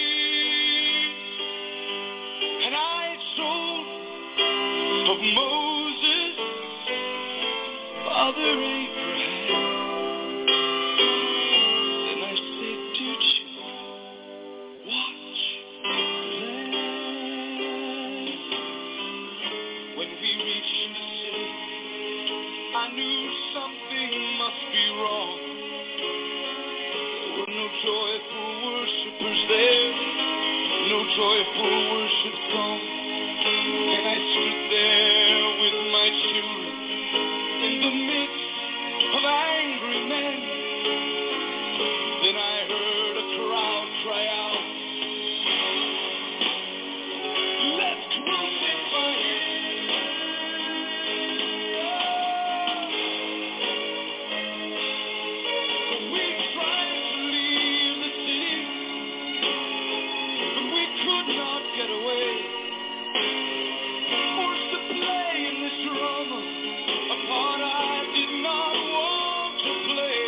And I told of Moses, Father Abraham. And I said, did you watch them? When we reached the city, I knew something must be wrong. There were no joyful worshipers there, no joyful worship song. And I stood there with my children in the midst of angry men. Then I heard a crowd cry out, let's crucify him. We tried to leave the city, but we could not get away. Forced to play in this drama, a part I did not want to play.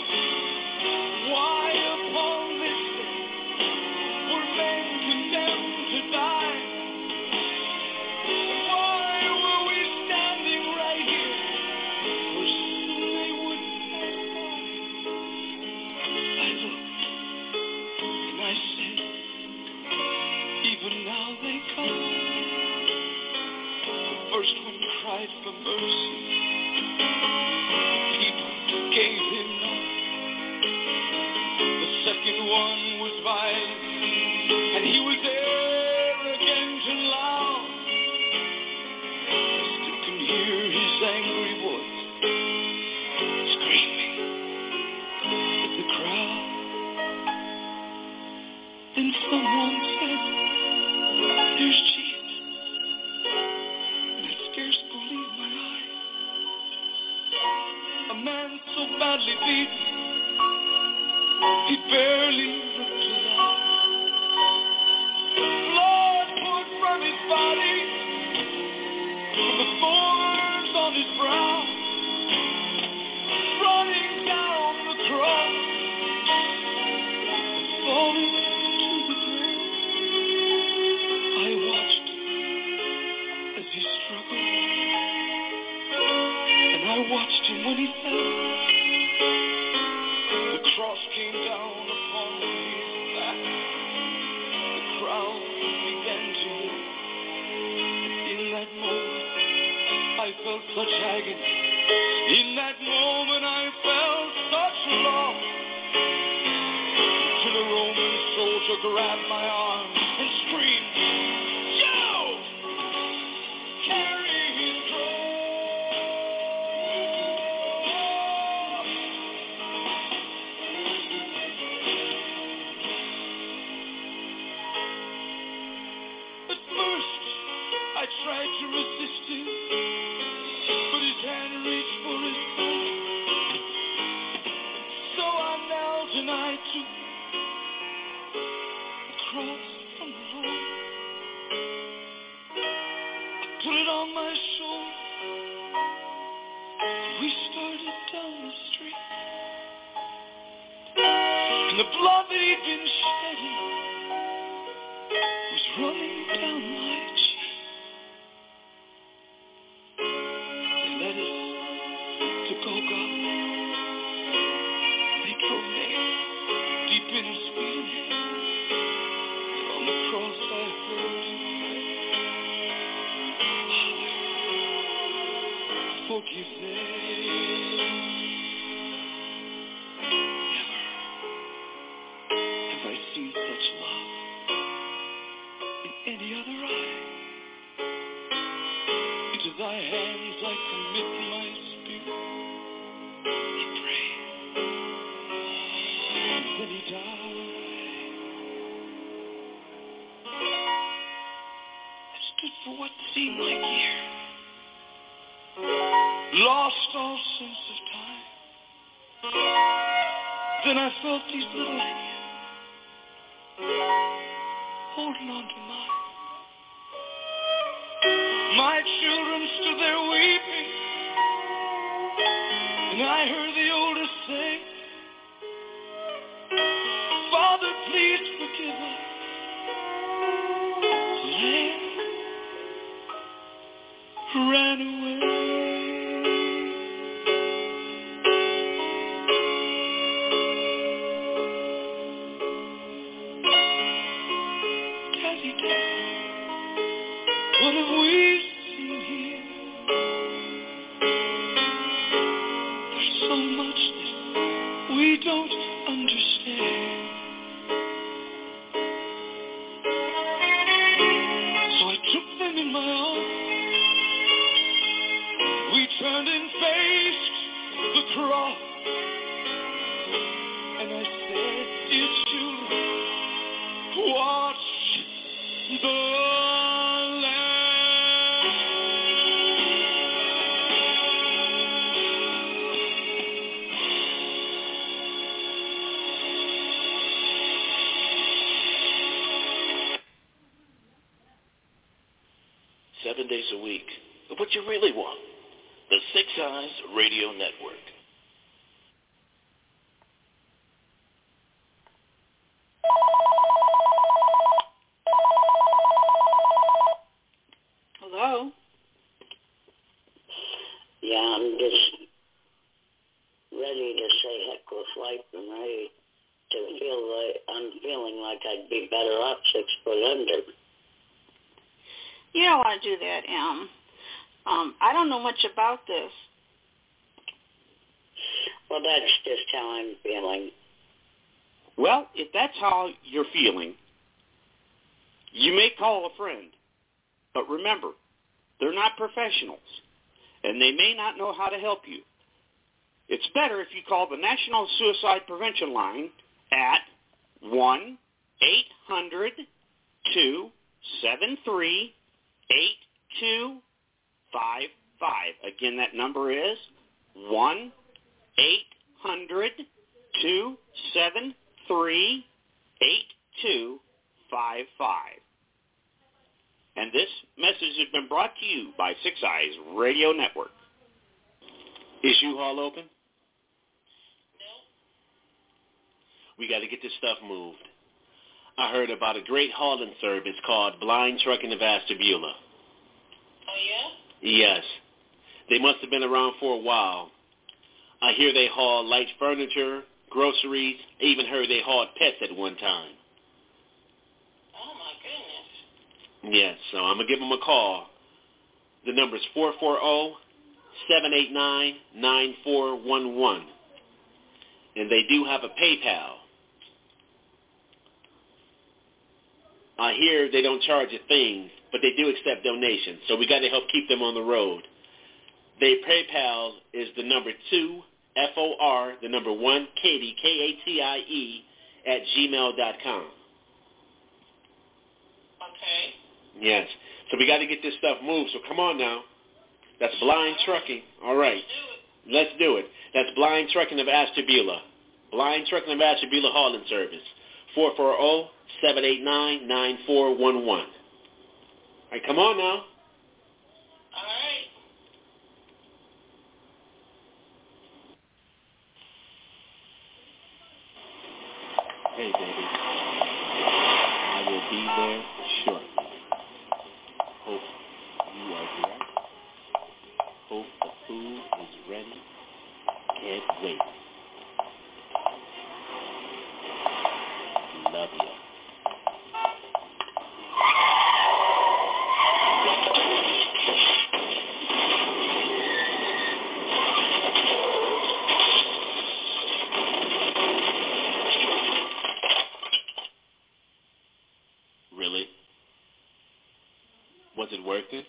Why upon this day were men condemned to die? Why were we standing right here where soon they would pass by? I looked and I said, even now they come. The first one cried for mercy. People gave him none. The second one was violent, and he was arrogant and loud. I still can hear his angry voice screaming at the crowd. Then someone said, there's Jesus. And I scarce believed my eyes. A man so badly beaten, he barely looked alive. Blood poured from his body, from the thorns on his brow, running down the cross, and falling to the ground. I watched as he struggled, and I watched him when he fell. The cross came down upon his back. The crowd began to move. In that moment, I felt such agony. In that moment, I felt such loss. Till a Roman soldier grabbed my arm and screamed, Joe! Carry his cross! At first, I tried to resist him, but his hand reached for his coat. So I knelt and I took the cross from the Lord. I put it on my shoulder. We started down the street. And the blood that he'd been shedding was running down my cheek. They led us to Golgotha. They drove nails deep in his feet. And on the cross I heard him say, Father, forgive them. Never have I seen such love in any other eye. Into thy hands I commit my spirit, he prayed, and then he died. I stood for what seemed like years, lost all sense of time. Then I felt these little hands holding on to mine. My children stood there weeping, and I heard the oldest say, Father, please forgive us. The lamb ran away. Daddy, Daddy, what have we seen here? There's so much that we don't understand. So I took them in my arms. We turned and faced the cross. And I said, dear children, watch the Lamb. 7 days a week of what you really want. The Six Eyes Radio Network. Hello? Yeah, I'm just ready to say heck with life and ready to feel like I'm feeling like I'd be better off 6 foot under. You don't want to do that, Em. I don't know much about this. Well, that's just how I'm feeling. Well, if that's how you're feeling, you may call a friend. But remember, they're not professionals, and they may not know how to help you. It's better if you call the National Suicide Prevention Line at 1-800-273-8255. Again, that number is 1-800-273-8255. And this message has been brought to you by Six Eyes Radio Network. Is U-Haul open? No. We got to get this stuff moved. I heard about a great hauling service called Blind Trucking of Ashtabula. Oh, yeah? Yes. They must have been around for a while. I hear they haul light furniture, groceries. I even heard they hauled pets at one time. Oh, my goodness. Yes, so I'm going to give them a call. The number is 440-789-9411. And they do have a PayPal. I hear they don't charge a thing, but they do accept donations, so we got to help keep them on the road. Their PayPal is the number 2, FOR, the number 1, Katie, Katie, @gmail.com. Okay. Yes. So we got to get this stuff moved, so come on now. That's Blind Trucking. All right. Let's do it. That's Blind Trucking of Ashtabula. Blind Trucking of Ashtabula Hauling Service. 440-789-9411. All right, come on now. All right. Hey, baby. I will be there shortly. Hope you are dressed. Hope the food is ready. Can't wait. Love you. Really? Was it worth it?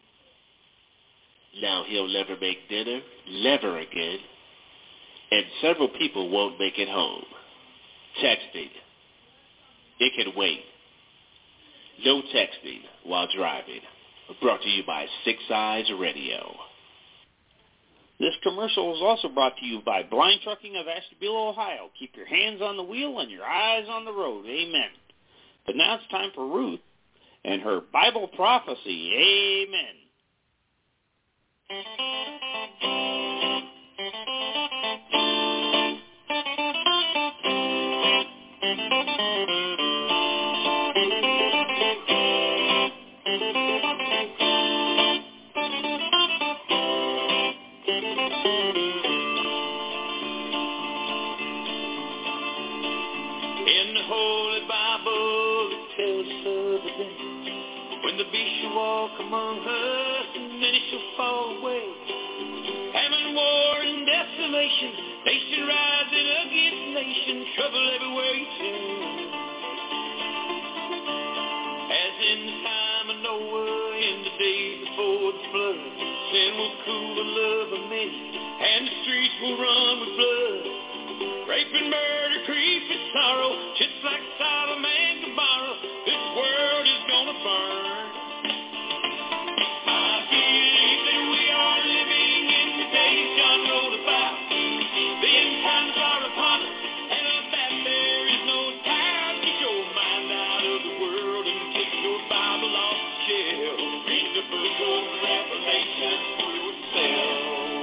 Now he'll never make dinner, never again, and several people won't make it home. Texting. It can wait. No texting while driving. Brought to you by Six Eyes Radio. This commercial is also brought to you by Blind Trucking of Ashtabula, Ohio. Keep your hands on the wheel and your eyes on the road. Amen. But now it's time for Ruth and her Bible prophecy. Amen. When the beast shall walk among us, and then it shall fall away. Famine, war, and desolation, nation rising against nation, trouble everywhere you turn. As in the time of Noah, in the days before the flood, sin will cool the love of many, and the streets will run with blood. Rape and murder, grief and sorrow, just like Sodom and Gomorrah, this world is gonna burn. I believe that we are living in the days John wrote about. The end times are upon us, and of that there is no doubt. Get your mind out of the world and take your Bible off the shelf. Read the book of Revelation for yourself.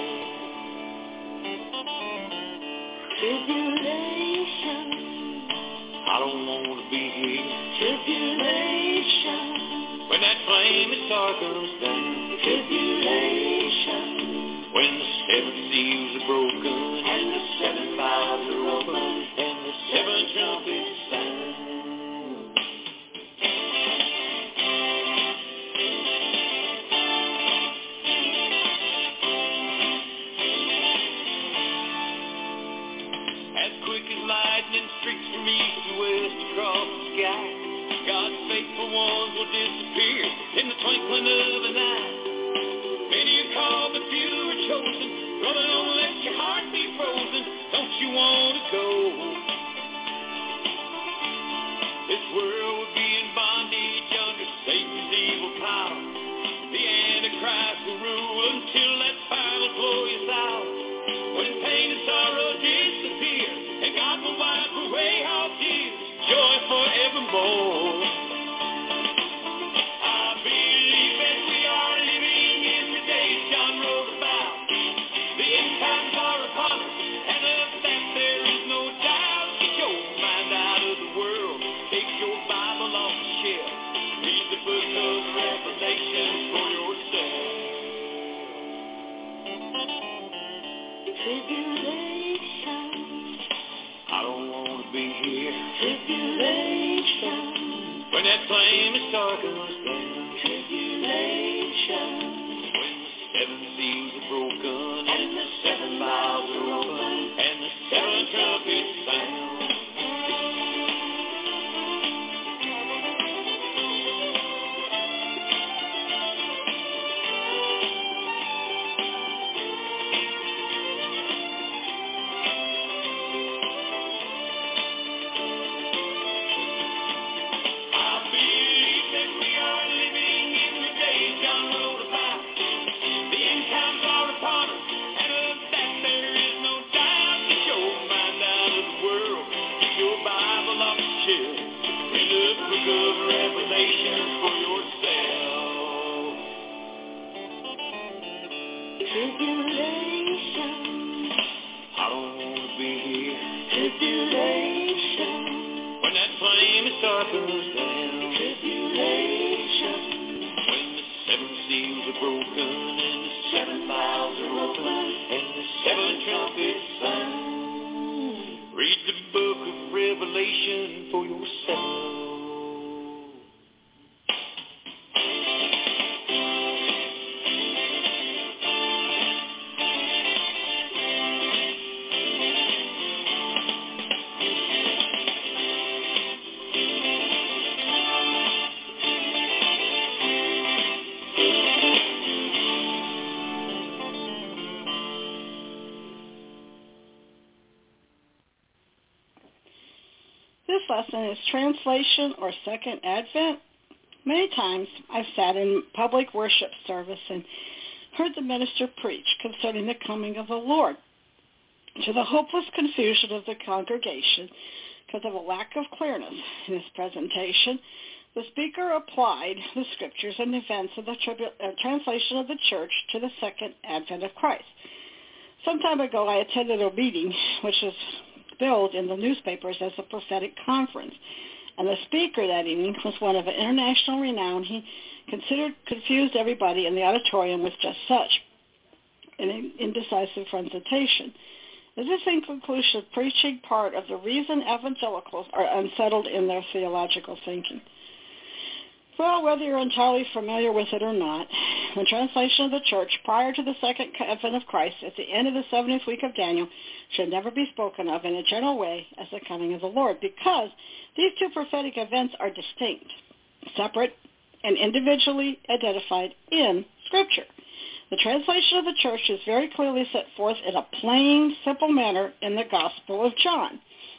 Tribulation, I don't want to be here. Tribulation, when that flaming star comes down. Tribulation, when the seven seals are broken, and the seven vials are open, and the seven trumpets sound. As quick as lightning streaks from east to west across the sky, God's faithful ones will disappear in the twinkling of an eye. Many are called, but few are chosen. Brother, don't let your heart be frozen. Don't you want to go? This world will be in bondage under Satan's evil power. The Antichrist will rule until that final glorious hour, when pain and sorrow disappear, and God will wipe away all tears, joy forevermore. I believe that we are living in the days John wrote about. The end times are upon us, and of that there is no doubt. Get your mind out of the world, take your Bible off the shelf, read the book of Revelation for yourself. Tribulation, I don't want to be here. Tribulation, when that flaming star comes down. Tribulation, when the seven seals are broken, and the seven vials are open, and the seven trumpets sound. Tribulation, I don't want to be here. Tribulation, when that flaming star comes down. Read the book of Revelation for yourself. This lesson is translation or second advent. Many times I've sat in public worship service and heard the minister preach concerning the coming of the Lord. To the hopeless confusion of the congregation, because of a lack of clearness in his presentation, the speaker applied the scriptures and events of the translation of the church to the second advent of Christ. Some time ago I attended a meeting which is billed in the newspapers as a prophetic conference, and the speaker that evening was one of international renown. He confused everybody in the auditorium with just such an indecisive presentation. Is this in conclusion preaching part of the reason evangelicals are unsettled in their theological thinking? Well, whether you're entirely familiar with it or not, the translation of the church prior to the second advent of Christ at the end of the 70th week of Daniel should never be spoken of in a general way as the coming of the Lord, because these two prophetic events are distinct, separate, and individually identified in Scripture. The translation of the church is very clearly set forth in a plain, simple manner in the Gospel of John.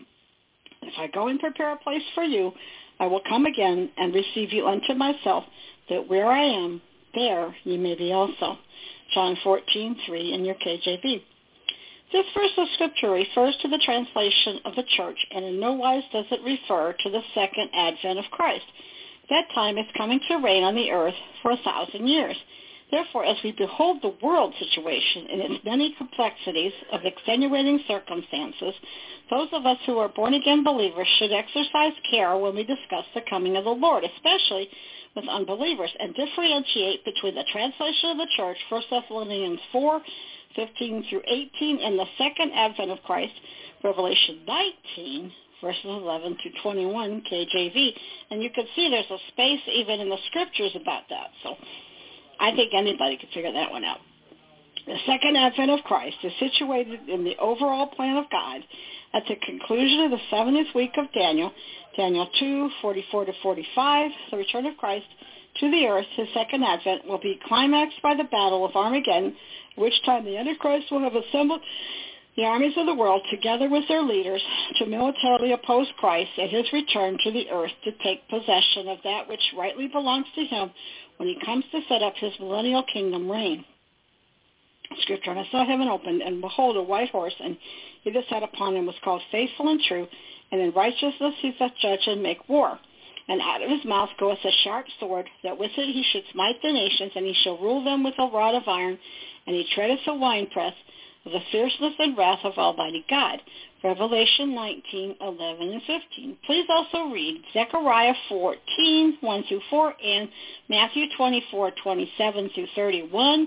If I go and prepare a place for you, I will come again and receive you unto myself, that where I am, there ye may be also. John 14:3 in your KJV. This verse of Scripture refers to the translation of the church, and in no wise does it refer to the second advent of Christ. That time is coming to reign on the earth for 1,000 years. Therefore, as we behold the world situation in its many complexities of extenuating circumstances, those of us who are born-again believers should exercise care when we discuss the coming of the Lord, especially with unbelievers, and differentiate between the translation of the church, 1 Thessalonians 4:15 through 18, and the second advent of Christ, Revelation 19, verses 11 to 21, KJV. And you can see there's a space even in the scriptures about that. So I think anybody could figure that one out. The second advent of Christ is situated in the overall plan of God at the conclusion of the 70th week of Daniel, Daniel 2:44 to 45, the return of Christ to the earth. His second advent will be climaxed by the battle of Armageddon, at which time the Antichrist will have assembled the armies of the world together with their leaders to militarily oppose Christ at his return to the earth to take possession of that which rightly belongs to him when he comes to set up his millennial kingdom reign. Scripture, and I saw heaven opened, and behold, a white horse, and he that sat upon him was called Faithful and True, and in righteousness he doth judge and make war. And out of his mouth goeth a sharp sword, that with it he should smite the nations, and he shall rule them with a rod of iron, and he treadeth a winepress of the fierceness and wrath of Almighty God. Revelation 19:11 and 15. Please also read Zechariah 14:1 through 4, and Matthew 24:27 through 31,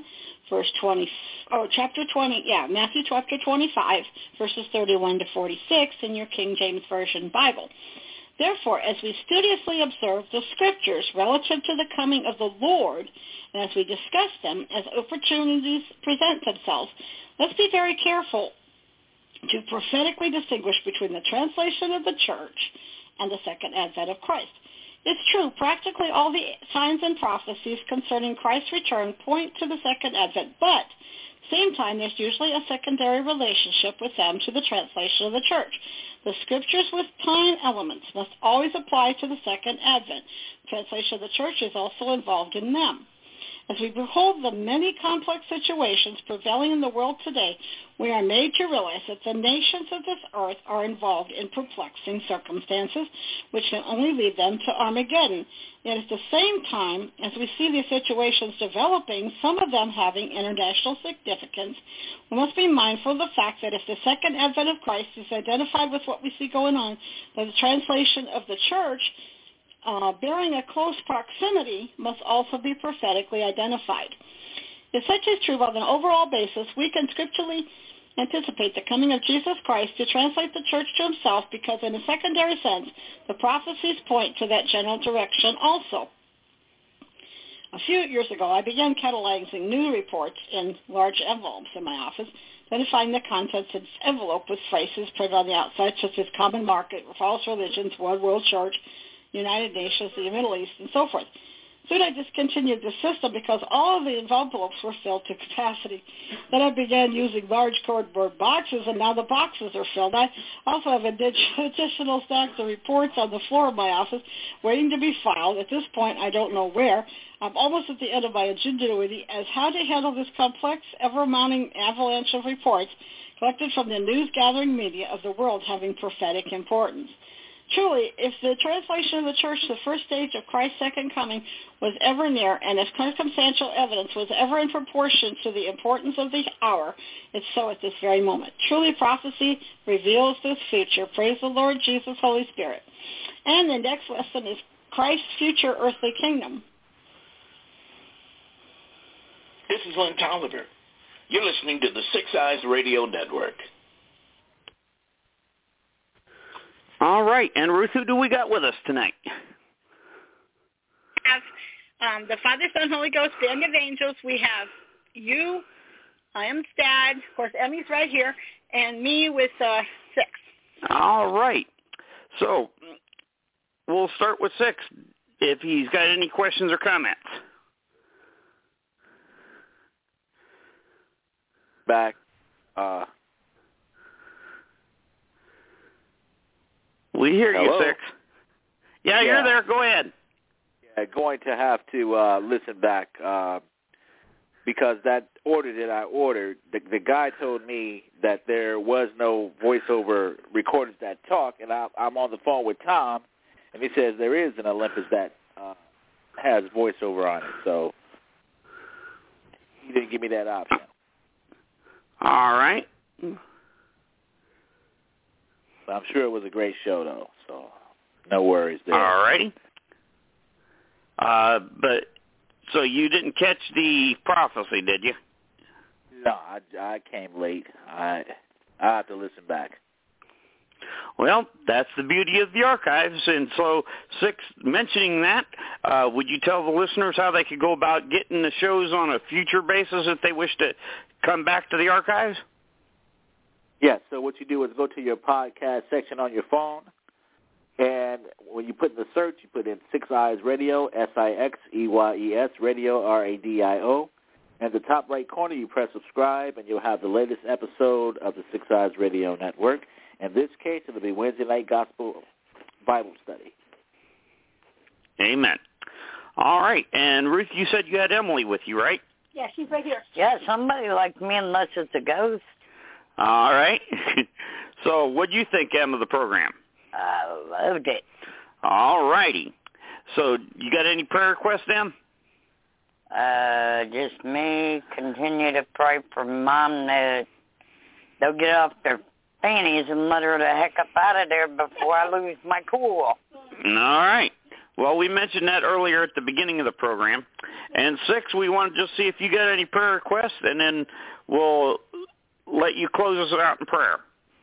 Matthew chapter 25, verses 31 to 46 in your King James Version Bible. Therefore, as we studiously observe the scriptures relative to the coming of the Lord, and as we discuss them as opportunities present themselves, let's be very careful to prophetically distinguish between the translation of the church and the second advent of Christ. It's true, practically all the signs and prophecies concerning Christ's return point to the second advent, but at the same time, there's usually a secondary relationship with them to the translation of the church. The scriptures with time elements must always apply to the second advent. The translation of the church is also involved in them. As we behold the many complex situations prevailing in the world today, we are made to realize that the nations of this earth are involved in perplexing circumstances, which can only lead them to Armageddon. Yet at the same time, as we see these situations developing, some of them having international significance, we must be mindful of the fact that if the second advent of Christ is identified with what we see going on, then the translation of the church bearing a close proximity must also be prophetically identified. If such is true on an overall basis, we can scripturally anticipate the coming of Jesus Christ to translate the church to himself because in a secondary sense, the prophecies point to that general direction also. A few years ago, I began cataloging new reports in large envelopes in my office, identifying the contents of each envelope with phrases printed on the outside, such as common market, false religions, one world church, United Nations, the Middle East, and so forth. Soon I discontinued the system because all of the envelopes were filled to capacity. Then I began using large cardboard boxes, and now the boxes are filled. I also have additional stacks of reports on the floor of my office waiting to be filed. At this point, I don't know where. I'm almost at the end of my ingenuity as how to handle this complex, ever-mounting avalanche of reports collected from the news-gathering media of the world having prophetic importance. Truly, if the translation of the church to the first stage of Christ's second coming was ever near, and if circumstantial evidence was ever in proportion to the importance of the hour, it's so at this very moment. Truly, prophecy reveals this future. Praise the Lord Jesus, Holy Spirit. And the next lesson is Christ's future earthly kingdom. This is Lynn Tolliver. You're listening to the Six Eyes Radio Network. All right, and Ruth, who do we got with us tonight? We have the Father, Son, Holy Ghost, Band of Angels. We have you, I am Dad, of course, Emmy's right here, and me with 6. All right. So we'll start with 6 if he's got any questions or comments. Back. We hear Hello? you, 6. Yeah, you're there. Go ahead. Yeah, going to have to listen back because that order that I ordered, the guy told me that there was no voiceover recorders that talk, and I'm on the phone with Tom, and he says there is an Olympus that has voiceover on it, so he didn't give me that option. All right. I'm sure it was a great show, though, so no worries there. All righty. But so you didn't catch the prophecy, did you? No, I came late. I have to listen back. Well, that's the beauty of the archives, and so 6, mentioning that, would you tell the listeners how they could go about getting the shows on a future basis if they wish to come back to the archives? Yes, so what you do is go to your podcast section on your phone, and when you put in the search, you put in Six Eyes Radio, SIXEYES, Radio, RADIO. And at the top right corner, you press subscribe, and you'll have the latest episode of the Six Eyes Radio Network. In this case, it'll be Wednesday Night Gospel Bible Study. Amen. All right, and Ruth, you said you had Emily with you, right? Yeah, she's right here. Yeah, somebody like me, unless it's a ghost. All right. So what do you think, Em, of the program? I loved it. All righty. So you got any prayer requests, Em? Just me, continue to pray for Mom that they'll get off their fannies and let her the heck up out of there before I lose my cool. All right. Well, we mentioned that earlier at the beginning of the program. And 6, we want to just see if you got any prayer requests, and then we'll let you close us out in prayer.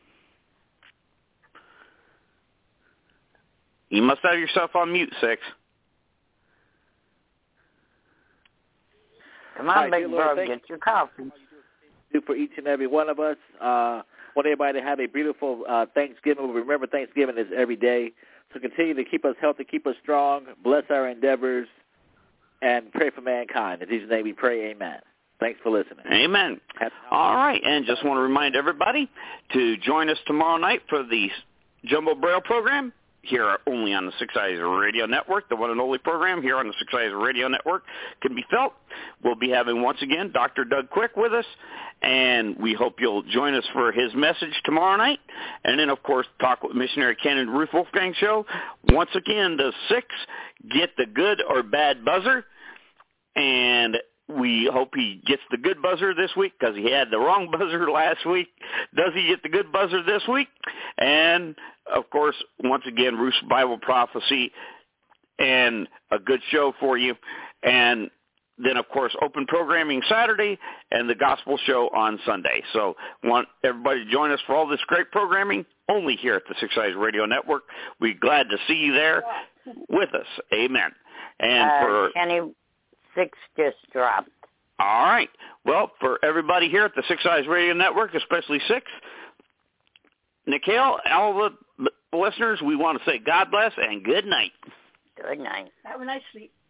You must have yourself on mute, 6. Come on, big bro, get your coffee. Do for each and every one of us. Want everybody to have a beautiful Thanksgiving. Remember, Thanksgiving is every day. So continue to keep us healthy, keep us strong, bless our endeavors, and pray for mankind. In Jesus' name we pray, amen. Thanks for listening. Amen. All right, and just want to remind everybody to join us tomorrow night for the Jumbo Braille program here only on the Six Eyes Radio Network. The one and only program here on the Six Eyes Radio Network can be felt. We'll be having, once again, Dr. Doug Quick with us, and we hope you'll join us for his message tomorrow night. And then, of course, Talk with Missionary Ken and Ruth Wolfgang show. Once again, the 6 get the good or bad buzzer, and we hope he gets the good buzzer this week because he had the wrong buzzer last week. Does he get the good buzzer this week? And, of course, once again, Ruth's Bible Prophecy and a good show for you. And then, of course, open programming Saturday and the gospel show on Sunday. So want everybody to join us for all this great programming only here at the Six Eyes Radio Network. We're glad to see you there with us. Amen. And Kenny 6 just dropped. All right. Well, for everybody here at the Six Eyes Radio Network, especially 6, Nikhil, all the listeners, we want to say God bless and good night. Good night. Have a nice sleep.